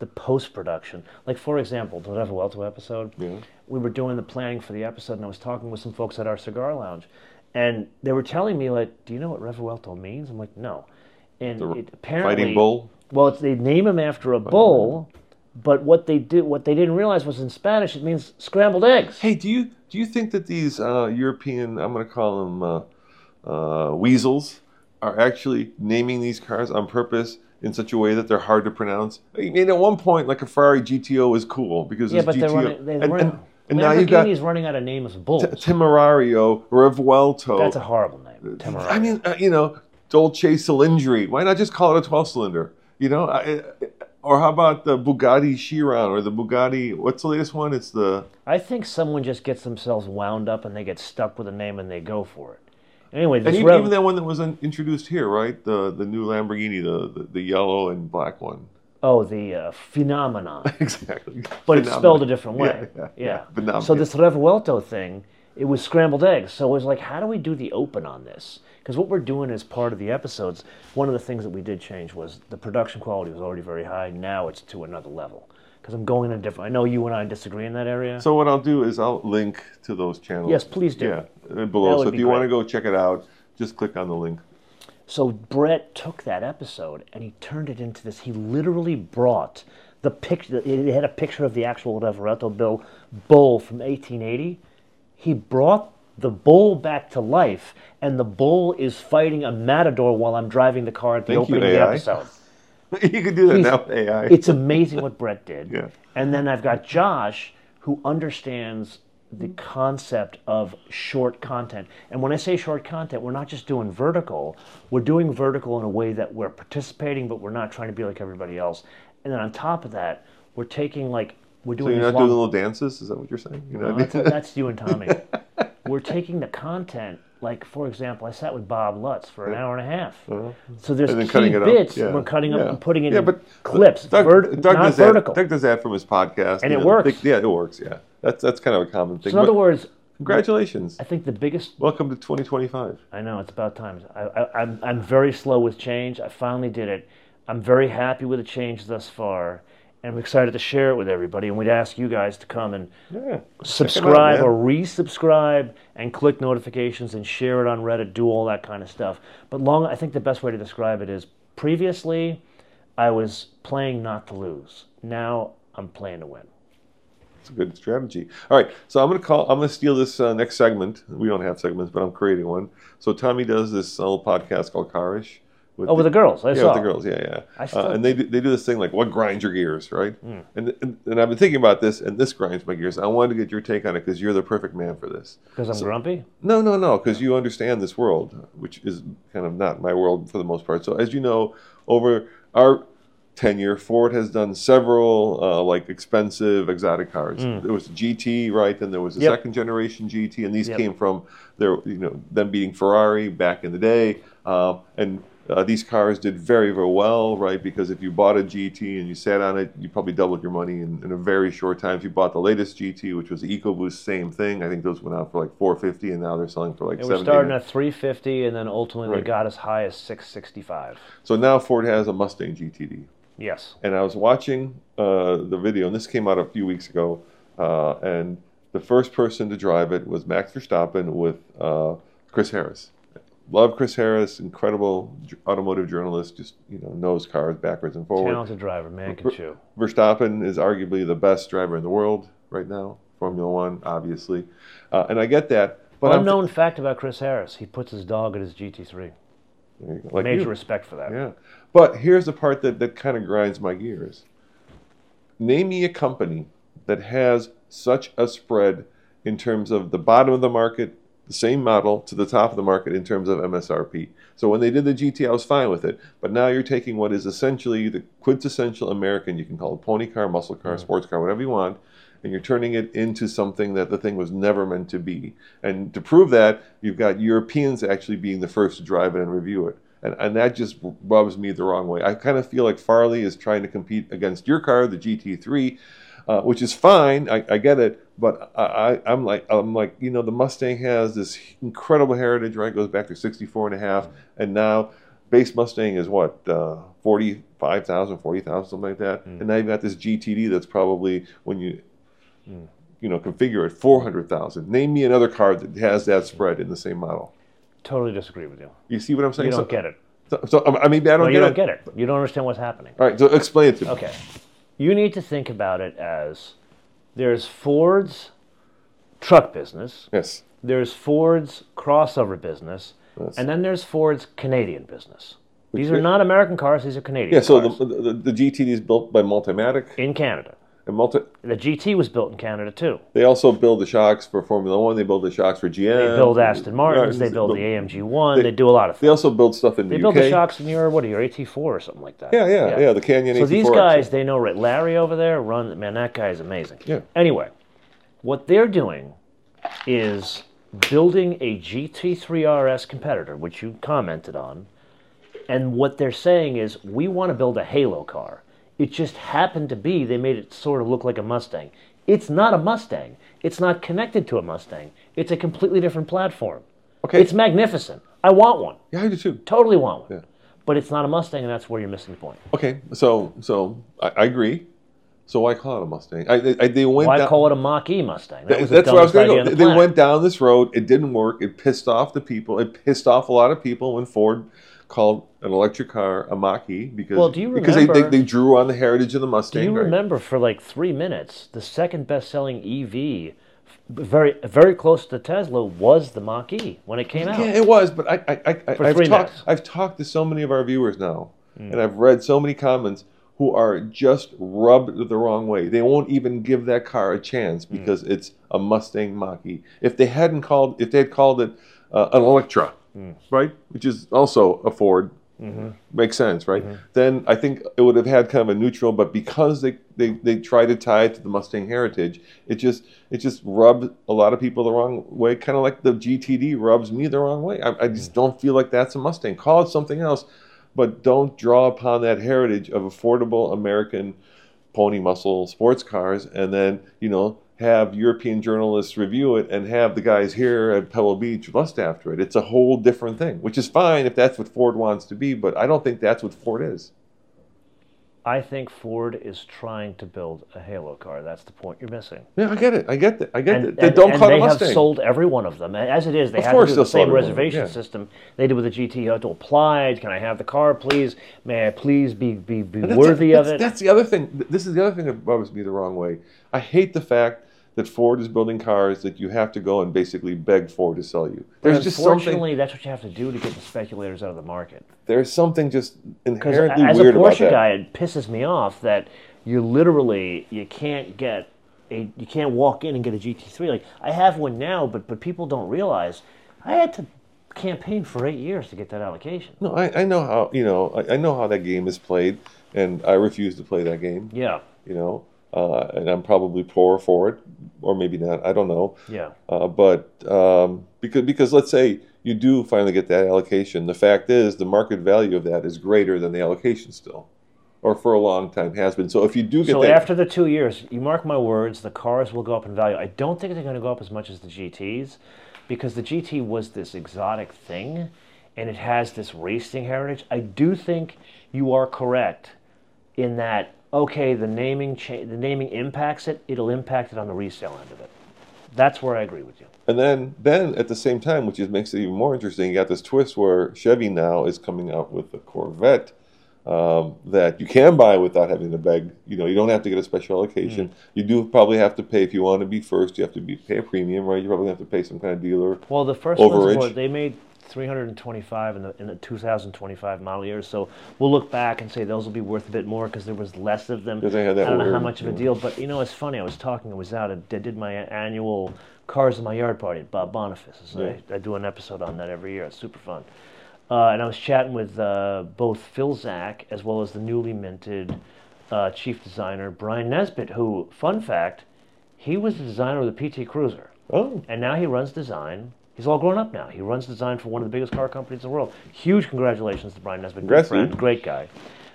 the post-production. Like, for example, the Revuelto episode, Yeah. we were doing the planning for the episode, and I was talking with some folks at our cigar lounge, and they were telling me, like, do you know what Revuelto means? I'm like, no. And The it, apparently, fighting bull? well, it's, they name him after a bull, but what they did, what they didn't realize was in Spanish, it means scrambled eggs. Hey, do you do you think that these uh, European, I'm going to call them uh, uh, weasels, are actually naming these cars on purpose in such a way that they're hard to pronounce? I mean, at one point, like a Ferrari G T O is cool because Yeah, it's but G T O. they're running. They're and, running and, and now you've got Lamborghini's running out of names of bulls. T- Temerario, Revuelto. That's a horrible name. Temerario. I mean, uh, you know, Dolce Cylindri. Why not just call it a twelve-cylinder? You know, I, or how about the Bugatti Chiron or the Bugatti? What's the latest one? It's the. I think someone just gets themselves wound up and they get stuck with a name and they go for it. Anyway, And this even, Rev- even that one that was in, introduced here, right? The the new Lamborghini, the the, the yellow and black one. oh, the uh, Phenomenon. Exactly. But it's spelled a different way. Yeah, yeah, Yeah. yeah. Phenomenon. So this Revuelto thing, it was scrambled eggs. So it was like, how do we do the open on this? Because what we're doing as part of the episodes, one of the things that we did change was the production quality was already very high. Now it's to another level. Because I'm going in a different. I know you and I disagree in that area. So what I'll do is I'll link to those channels. Yes, please do. Yeah, uh, That below. would So if be you want to great. go check it out, just click on the link. So Brett took that episode and he turned it into this. He literally brought the picture. It had a picture of the actual Revuelto Bill bull from eighteen eighty. He brought the bull back to life, and the bull is fighting a matador while I'm driving the car at the Thank you, opening of the A I. episode. You can do that He's- now with A I. It's amazing what Brett did. Yeah. And then I've got Josh, who understands the concept of short content. And when I say short content, we're not just doing vertical. We're doing vertical in a way that we're participating, but we're not trying to be like everybody else. And then on top of that, we're taking like, we're So doing you're these not long... doing little dances? Is that what you're saying? You know No, what I mean? that's, that's you and Tommy. We're taking the content, like, for example, I sat with Bob Lutz for an hour and a half. So there's And then key cutting it up. bits, Yeah. and we're cutting Yeah. up and putting it Yeah, in but clips, Doug, vert- Doug not does vertical. That, Doug does that from his podcast. And you it know, works. the- yeah, it works, yeah. That's that's kind of a common thing. So in other But words, congratulations. I think the biggest... Welcome to twenty twenty-five. I know, it's about time. I, I, I'm, I'm very slow with change. I finally did it. I'm very happy with the change thus far. And I'm excited to share it with everybody. And we'd ask you guys to come and Yeah. subscribe man. or resubscribe and click notifications and share it on Reddit, do all that kind of stuff. But long, I think the best way to describe it is previously I was playing not to lose. Now I'm playing to win. It's a good strategy. All right, so I'm gonna call. I'm gonna steal this uh, next segment. We don't have segments, but I'm creating one. So Tommy does this little podcast called Carish. With Oh, with the girls. I yeah, saw. with the girls. Yeah, yeah. I still- uh, and they do, they do this thing like, what grinds your gears, right? And, and and I've been thinking about this, and this grinds my gears. I wanted to get your take on it because you're the perfect man for this. Because I'm grumpy? No, no, no, because you understand this world, which is kind of not my world for the most part. So as you know, over our tenure, Ford has done several uh, like expensive exotic cars. There was the G T, right? Then there was the Yep. second generation G T, and these Yep. came from their, you know, them beating Ferrari back in the day, uh, and. Uh, these cars did very, very well, right? Because if you bought a G T and you sat on it, you probably doubled your money in, in a very short time. If you bought the latest G T, which was the EcoBoost, same thing. I think those went out for like four fifty, and now they're selling for like It was seventy. starting at three fifty, and then ultimately Right. got as high as six sixty-five. So now Ford has a Mustang G T D. Yes. And I was watching uh, the video, and this came out a few weeks ago, uh, and the first person to drive it was Max Verstappen with uh, Chris Harris. Love Chris Harris, incredible j- automotive journalist, just, you know, knows cars backwards and forward. Talented driver, man can Ver- chew. Verstappen is arguably the best driver in the world right now, Formula One, obviously. Uh, and I get that. But I'm Unknown fact about Chris Harris, he puts his dog at his G T three. there you go, like Major you. respect for that. Yeah. But here's the part that, that kind of grinds my gears. Name me a company that has such a spread in terms of the bottom of the market, the same model, to the top of the market in terms of M S R P. So when they did the G T, I was fine with it. But now you're taking what is essentially the quintessential American, you can call it pony car, muscle car, sports car, whatever you want, and you're turning it into something that the thing was never meant to be. And to prove that, you've got Europeans actually being the first to drive it and review it. And, and that just rubs me the wrong way. I kind of feel like Farley is trying to compete against your car, the G T three, uh, which is fine. I, I get it. But I, I, I'm like, I'm like, you know, the Mustang has this incredible heritage, right? It goes back to sixty-four and a half. And now base Mustang is what, uh, forty-five thousand, forty thousand, something like that. Mm. And now you've got this G T D that's probably, when you mm. you know, configure it, four hundred thousand. Name me another car that has that spread in the same model. Totally disagree with you. You see what I'm saying? You don't so, get it. So, so I mean, I don't no, get you it. don't get it. You don't understand what's happening. All right, so explain it to me. Okay. You need to think about it as there's Ford's truck business. Yes. There's Ford's crossover business. Yes. And then there's Ford's Canadian business. These are not American cars. These are Canadian yeah, so cars. the, the, the G T D is built by Multimatic. In Canada. And multi- the G T was built in Canada, too. They also build the shocks for Formula One. They build the shocks for G M. They build Aston Martins. They build the A M G one. They, they do a lot of things. They also build stuff in the they U K. They build the shocks in your, what are your A T four or something like that. Yeah, yeah, yeah, yeah the Canyon so A T four. So these guys, they know, right? Larry over there, run, man, that guy is amazing. Yeah. Anyway, what they're doing is building a G T three R S competitor, which you commented on, and what they're saying is, we want to build a Halo car. It just happened to be, they made it sort of look like a Mustang. It's not a Mustang. It's not connected to a Mustang. It's a completely different platform. Okay. It's magnificent. I want one. Yeah, I do too. Totally want one. Yeah. But it's not a Mustang, and that's where you're missing the point. Okay, so so I, I agree. So why call it a Mustang? I, I, they went why down, call it a Mach-E Mustang? That was that's the where I was going to go. The they planet. went down this road. It didn't work. It pissed off the people. It pissed off a lot of people when Ford called an electric car a Mach-E because, well, do you because they, remember, they, they drew on the heritage of the Mustang. Do you right? remember for like three minutes, the second best-selling E V, very very close to Tesla, was the Mach-E when it came out? Yeah, it was, but I, I, I, for I've, three talked, minutes. I've talked to so many of our viewers now, mm. and I've read so many comments who are just rubbed the wrong way. They won't even give that car a chance because mm. it's a Mustang Mach-E. If they hadn't called, if they had called it uh, an Electra, mm. right, which is also a Ford, mm-hmm. makes sense, right? Mm-hmm. Then I think it would have had kind of a neutral. But because they, they, they try to tie it to the Mustang heritage, it just it just rubbed a lot of people the wrong way. Kind of like the G T D rubs me the wrong way. I, I just mm. don't feel like that's a Mustang. Call it something else. But don't draw upon that heritage of affordable American pony muscle sports cars and then, you know, have European journalists review it and have the guys here at Pebble Beach lust after it. It's a whole different thing, which is fine if that's what Ford wants to be, but I don't think that's what Ford is. I think Ford is trying to build a Halo car. That's the point you're missing. Yeah, I get it. I get that. I get and, it. They and, don't and call they it a Mustang. have sold every one of them. As it is, they of have course to do the same sold reservation yeah. system they did with the G T. You have to apply. Can I have the car, please? May I please be be, be that's worthy a, of that's, it? That's the other thing. This is the other thing that rubs me the wrong way. I hate the fact that Ford is building cars that you have to go and basically beg Ford to sell you. There's just unfortunately, something, that's what you have to do to get the speculators out of the market. There's something just Because inherently as weird a about Porsche that. guy, it pisses me off that you literally you can't get a you can't walk in and get a G T three. Like I have one now, but but people don't realize I had to campaign for eight years to get that allocation. No, I, I know how you know I, I know how that game is played, and I refuse to play that game. Yeah, you know, uh, and I'm probably poor for it, or maybe not. I don't know. Yeah. Uh, but um, because because let's say you do finally get that allocation, the fact is the market value of that is greater than the allocation still, or for a long time has been. So if you do get so that, after the two years, you mark my words, the cars will go up in value. I don't think they're going to go up as much as the G Ts, because the G T was this exotic thing, and it has this racing heritage. I do think you are correct in that. Okay, the naming cha- the naming impacts it. It'll impact it on the resale end of it. That's where I agree with you. and then then at the same time, which is, makes it even more interesting, you got this twist where Chevy now is coming out with a Corvette um, that you can buy without having to beg. You know, you don't have to get a special allocation. Mm. You do probably have to pay if you want to be first. You have to be pay a premium, right? You probably have to pay some kind of dealer. Well, the first overage. ones were, they made three hundred twenty-five in the in the two thousand twenty-five model years. So we'll look back and say those will be worth a bit more because there was less of them. They had that I don't weird, know how much of a yeah. deal, but you know, it's funny. I was talking. I was out. I did my annual Cars in My Yard party at Bob Boniface. Yeah. I, I do an episode on that every year. It's super fun. Uh, and I was chatting with uh, both Phil Zak as well as the newly minted uh, chief designer Brian Nesbitt, who, fun fact, he was the designer of the P T Cruiser. Oh. And now he runs design. He's all grown up now. He runs design for one of the biggest car companies in the world. Huge congratulations to Brian Nesbitt, good friend, great guy.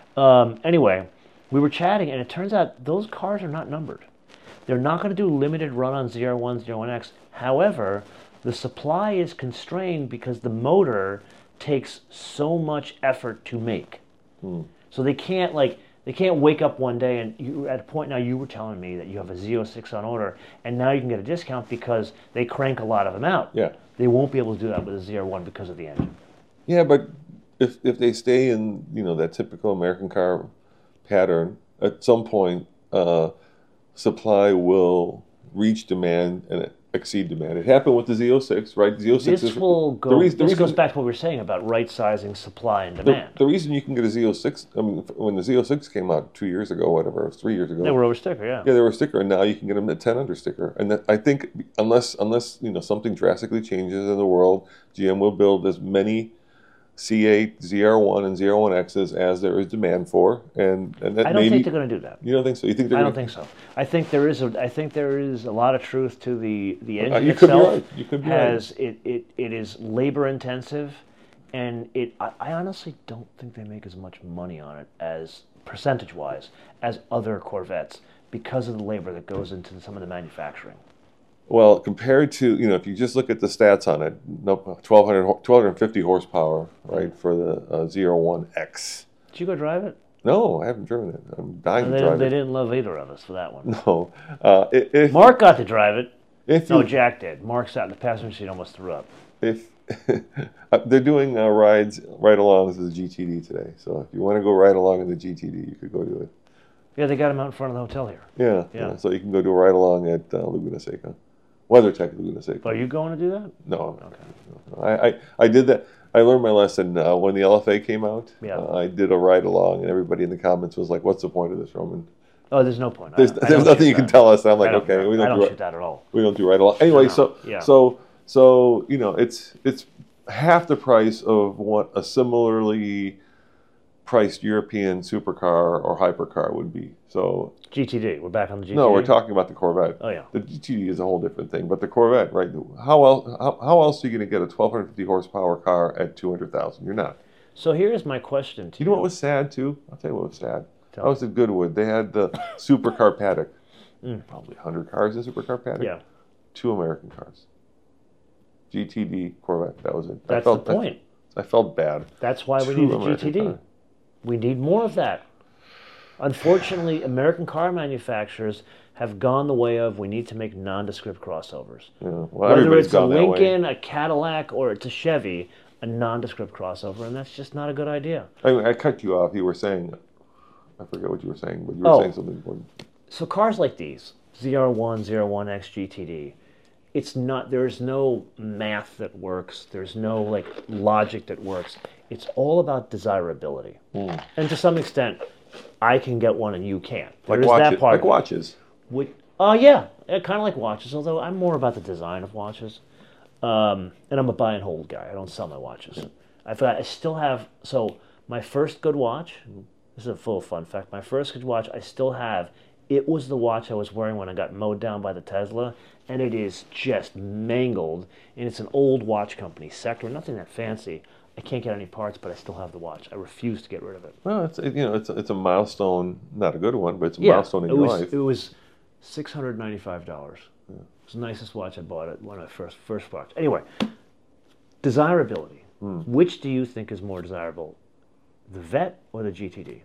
Um, anyway, we were chatting, and it turns out those cars are not numbered. They're not going to do limited run on Z R one, Z R one X. However, the supply is constrained because the motor takes so much effort to make. Hmm. So they can't like they can't wake up one day and you at a point now you were telling me that you have a Z oh six on order and now you can get a discount because they crank a lot of them out. Yeah. They won't be able to do that with a Z R one because of the engine. Yeah, but if if they stay in, you know, that typical American car pattern, at some point uh, supply will reach demand and exceed demand. It happened with the Z oh six, right? Z oh six This is, will go. the reason, the this reason, goes back to what we were saying about right sizing supply and the, demand. the reason you can get a Z oh six, I mean, when the Z oh six came out two years ago, whatever, it was three years ago. They were over sticker, yeah. Yeah, they were a sticker, and now you can get them at ten under sticker. And that, I think unless unless you know something drastically changes in the world, G M will build as many C eight, Z R one, and Z R one X's as there is demand for, and and that I don't maybe, think they're going to do that. You don't think so? You think they're I gonna, don't think so. I think there is a. I think there is a lot of truth to the the engine Uh, you could be itself. right. You could be has it, it it is labor intensive, and it. I, I honestly don't think they make as much money on it as percentage wise as other Corvettes because of the labor that goes into some of the manufacturing. Well, compared to, you know, if you just look at the stats on it, no, twelve hundred, twelve fifty horsepower, right, for the uh, Z R one X. Did you go drive it? No, I haven't driven it. I'm dying And to they, drive they it. didn't love either of us for that one. No. Uh, i- if, Mark got to drive it. if No, you, Jack did. Mark sat in the passenger seat, almost threw up. if uh, they're doing uh, rides right along to the G T D today, so if you want to go right along in the G T D, you could go do it. Yeah, they got him out in front of the hotel here. Yeah, Yeah. yeah. So you can go do a ride along at uh, Laguna Seca, WeatherTech Laguna Seca. Are you going to do that? No, Okay. no. I, I, I did that. I learned my lesson uh, when the L F A came out. Yeah. Uh, I did a ride along, and everybody in the comments was like, "What's the point of this, Roman?" Oh, there's no point. I- There's, I there's don't nothing shoot you can that. tell us. I'm like, I don't, okay, we I don't, don't do shoot ri- that at all. we don't do ride along. Anyway, No, so yeah. so so you know, it's it's half the price of what a similarly priced European supercar or hypercar would be. So G T D. We're back on the G T D. no, we're talking about the Corvette. Oh, yeah. The G T D is a whole different thing, but the Corvette, right? How else? How, how else are you going to get a twelve fifty horsepower car at two hundred thousand? You're not. So here's my question to You you. know what was sad too? I'll tell you what was sad. Tell I was at Goodwood. They had the supercar paddock. Probably one hundred cars in supercar paddock. Mm. Yeah. Two American cars. G T D Corvette. That was it. I That's felt, the point. I, I felt bad. That's why we Two need the American G T D. cars. We need more of that. Unfortunately, American car manufacturers have gone the way of we need to make nondescript crossovers. Yeah. Well, Whether everybody's it's a gone that way. Lincoln, a Cadillac, or it's a Chevy, a nondescript crossover, and that's just not a good idea. I, I cut you off. You were saying, I forget what you were saying, but you were Oh. saying something important. So cars like these, Z R one, Z R one X, G T D, it's not, there's no math that works. There's no like logic that works. It's all about desirability. Hmm. And to some extent, I can get one and you can't. There Like is watches. that part. Like of it. watches. Would, uh, yeah, kind of like watches, although I'm more about the design of watches. Um, and I'm a buy and hold guy. I don't sell my watches. I've got, I still have, so my first good watch, this is a full fun fact, my first good watch I still have, it was the watch I was wearing when I got mowed down by the Tesla, and it is just mangled, and it's an old watch company, Sector, nothing that fancy. I can't get any parts, but I still have the watch. I refuse to get rid of it. Well, it's you know it's a, it's a milestone, not a good one, but it's a Yeah, milestone in it your was, life. It was six hundred ninety-five dollars. Yeah. It was the nicest watch I bought it when I first first watched. Anyway, desirability. Hmm. Which do you think is more desirable, the Vette or the G T D?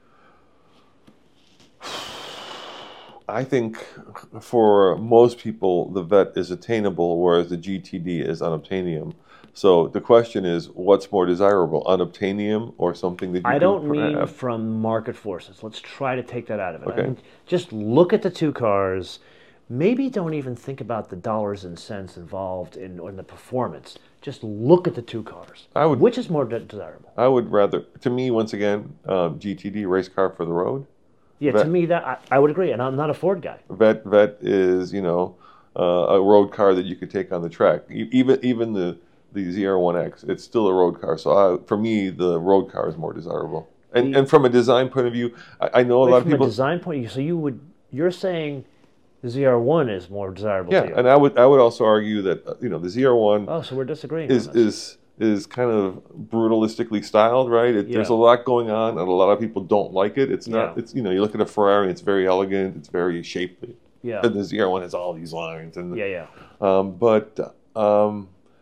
I think for most people, the Vette is attainable, whereas the G T D is unobtainium. So the question is, what's more desirable, unobtainium or something that you I can don't mean perhaps- from market forces. Let's try to take that out of it. I Okay. mean, just look at the two cars. Maybe don't even think about the dollars and cents involved in, or in the performance. Just look at the two cars. I would- Which is more de- desirable? I would rather, to me, once again, um, G T D, race car for the road. Yeah, to Vet- me that I, I would agree, and I'm not a Ford guy. Vet Vet is, you know, uh, a road car that you could take on the track. E- Even even the the Z R one X, it's still a road car. So I, for me, the road car is more desirable. And The- and from a design point of view, I, I know a Wait, lot of from people. a design point of view, so you would you're saying the Z R one is more desirable Yeah, to you? and I would I would also argue that uh, you know the Z R one Oh, so we're disagreeing. is on this. is is kind of brutalistically styled, right? It, There's a Yeah. lot going on, and a lot of people don't like it. It's not. Yeah. It's you know you look at a Ferrari, it's very elegant, it's very shapely. Yeah. And the Z R one has all these lines, and Yeah, yeah. Um, but um,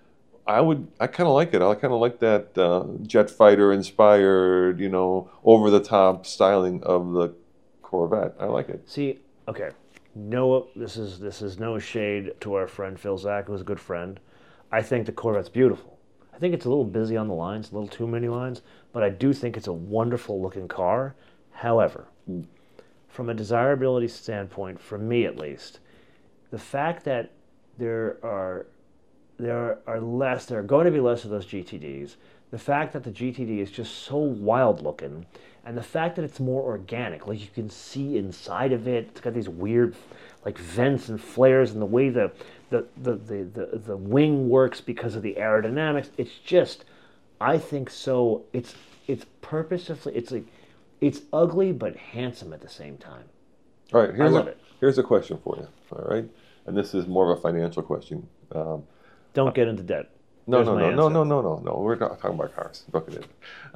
I would, I kind of like it. I kind of like that uh, jet fighter inspired, you know, over the top styling of the Corvette. I like it. See, okay, no, this is this is no shade to our friend Phil Zach, who's a good friend. I think the Corvette's beautiful. I think it's a little busy on the lines, a little too many lines, but I do think it's a wonderful looking car. However, mm. from a desirability standpoint, for me at least, the fact that there are there are less, there are going to be less of those G T Ds, the fact that the G T D is just so wild looking, and the fact that it's more organic, like you can see inside of it, it's got these weird like vents and flares, and the way the the the the, the, the wing works because of the aerodynamics, it's just, I think so, it's it's purposefully, it's like, it's ugly but handsome at the same time. All right, here's I love a, it. Here's a question for you, all right? And this is more of a financial question. Um, Don't get into debt. No, There's no, my no, no, answer. no, no, no, no. We're not talking about cars. Don't get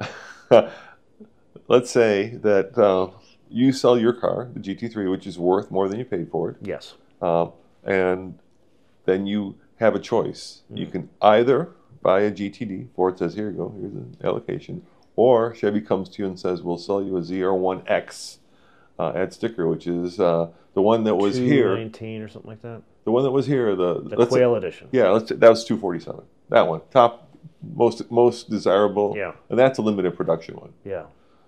in. Let's say that uh, you sell your car, the G T three, which is worth more than you paid for it. Yes. Um, and then you have a choice. Mm. You can either buy a G T D, Ford says, here you go, here's an allocation, or Chevy comes to you and says, we'll sell you a Z R one X uh, add sticker, which is uh, the one that was here. two nineteen or something like that. The one that was here, the, The let's Quail say, edition. Yeah, let's, that was two forty-seven. That one, top, most most desirable. Yeah. And that's a limited production one. Yeah.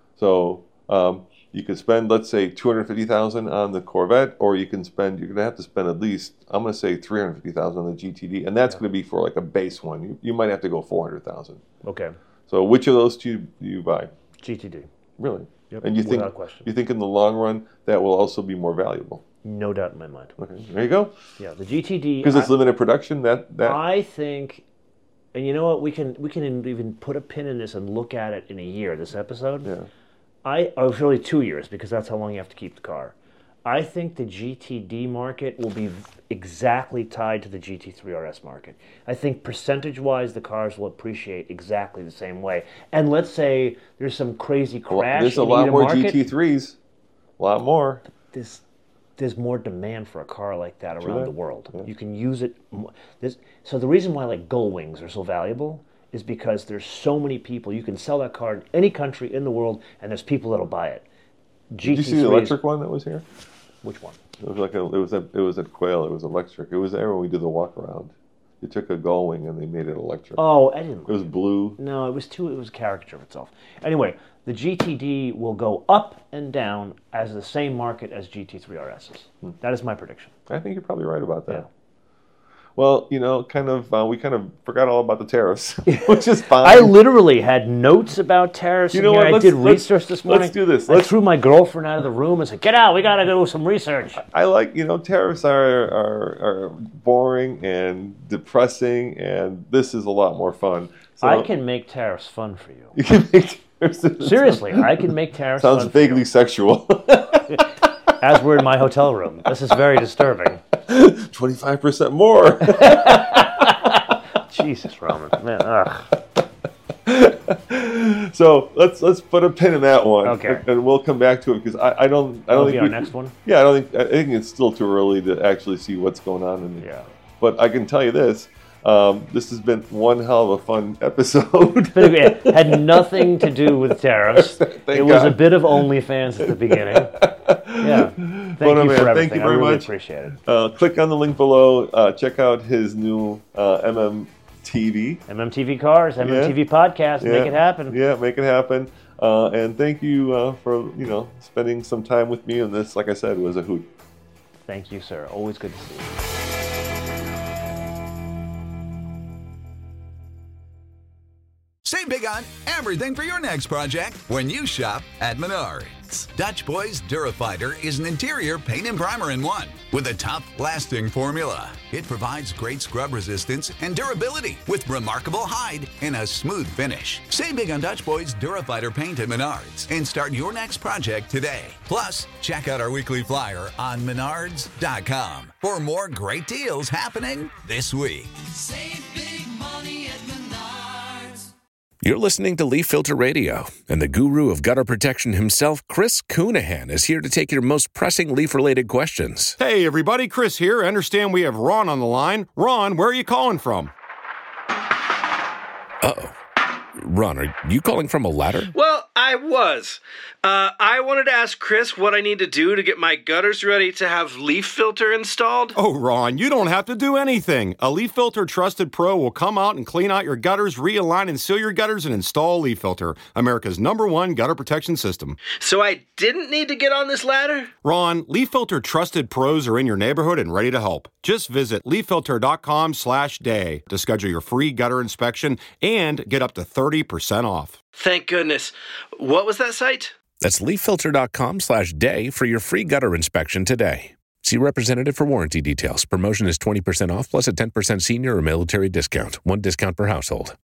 So um, you could spend, let's say, two hundred fifty thousand dollars on the Corvette, or you can spend, you're going to have to spend at least, I'm going to say three hundred fifty thousand dollars on the G T D, and that's yeah. going to be for like a base one. You, you might have to go four hundred thousand dollars. Okay. So which of those two do you buy? G T D. Really? Yep. And you think, without question. You think in the long run that will also be more valuable? No doubt in my mind. Okay, there you go. Yeah, the G T D. Because it's limited production. That that I think, and you know what, we can we can even put a pin in this and look at it in a year. This episode. Yeah. I oh, really two years because that's how long you have to keep the car. I think the G T D market will be exactly tied to the G T three R S market. I think percentage-wise, the cars will appreciate exactly the same way. And let's say there's some crazy crash. Well, there's a in lot either more market, G T threes. A lot more. There's, there's more demand for a car like that around that? the world. Yeah. You can use it. This, so the reason why like Gull Wings are so valuable is because there's so many people. You can sell that car in any country in the world, and there's people that'll buy it. Did you see the electric one that was here? Which one? It was like a, it was a, it was at Quail. It was electric. It was there when we did the walk around. You took a Gull Wing and they made it electric. Oh, I didn't. It was blue. No, it was too. It was a caricature of itself. Anyway, the G T D will go up and down as the same market as G T three R Ss. Hmm. That is my prediction. I think you're probably right about that. Yeah. Well, you know, kind of, uh, we kind of forgot all about the tariffs, which is fine. I literally had notes about tariffs. You know in what? here. Let's, I did let's, research this morning. Let's do this. I Let's, threw my girlfriend out of the room and said, "Get out! We gotta go do some research." I like, you know, tariffs are, are are boring and depressing, and this is a lot more fun. So, I can make tariffs fun for you. You can make tariffs. Seriously, I can make tariffs. Sounds fun vaguely for you. sexual. As we're in my hotel room. This is very disturbing. Twenty-five percent more. Jesus, Roman, man, ugh. So let's let's put a pin in that one, Okay. and, and we'll come back to it because I, I don't I That'll don't be think our we, next one. Yeah, I don't think I think it's still too early to actually see what's going on. In Yeah. But I can tell you this: um, this has been one hell of a fun episode. But it had nothing to do with tariffs. Thank it was God. a bit of OnlyFans at the beginning. Yeah. Thank Well, no, you man, for thank everything. you very I really much. appreciate it. Uh, click on the link below. Uh, check out his new uh, M M T V. M M T V Cars, M M T V Podcast, Yeah. make it happen. Yeah, make it happen. Uh, and thank you uh, for you know spending some time with me on this. Like I said, it was a hoot. Thank you, sir. Always good to see you. Save big on everything for your next project when you shop at Menards. Dutch Boys Durafighter is an interior paint and primer in one with a tough, lasting formula. It provides great scrub resistance and durability with remarkable hide and a smooth finish. Save big on Dutch Boys Durafighter paint at Menards and start your next project today. Plus, check out our weekly flyer on menards dot com for more great deals happening this week. Save big money at Menards. You're listening to Leaf Filter Radio, and the guru of gutter protection himself, Chris Coonahan, is here to take your most pressing leaf-related questions. Hey, everybody, Chris here. I understand we have Ron on the line. Ron, where are you calling from? Uh-oh. Ron, are you calling from a ladder? Well, I was. Uh, I wanted to ask Chris what I need to do to get my gutters ready to have leaf filter installed. Oh, Ron, you don't have to do anything. A Leaf Filter Trusted Pro will come out and clean out your gutters, realign and seal your gutters, and install Leaf Filter, America's number one gutter protection system. So I didn't need to get on this ladder? Ron, Leaf Filter Trusted Pros are in your neighborhood and ready to help. Just visit leaf filter dot com slash day to schedule your free gutter inspection and get up to thirty percent off. Thank goodness. What was that site? That's leaf filter dot com slash day for your free gutter inspection today. See representative for warranty details. Promotion is twenty percent off plus a ten percent senior or military discount. One discount per household.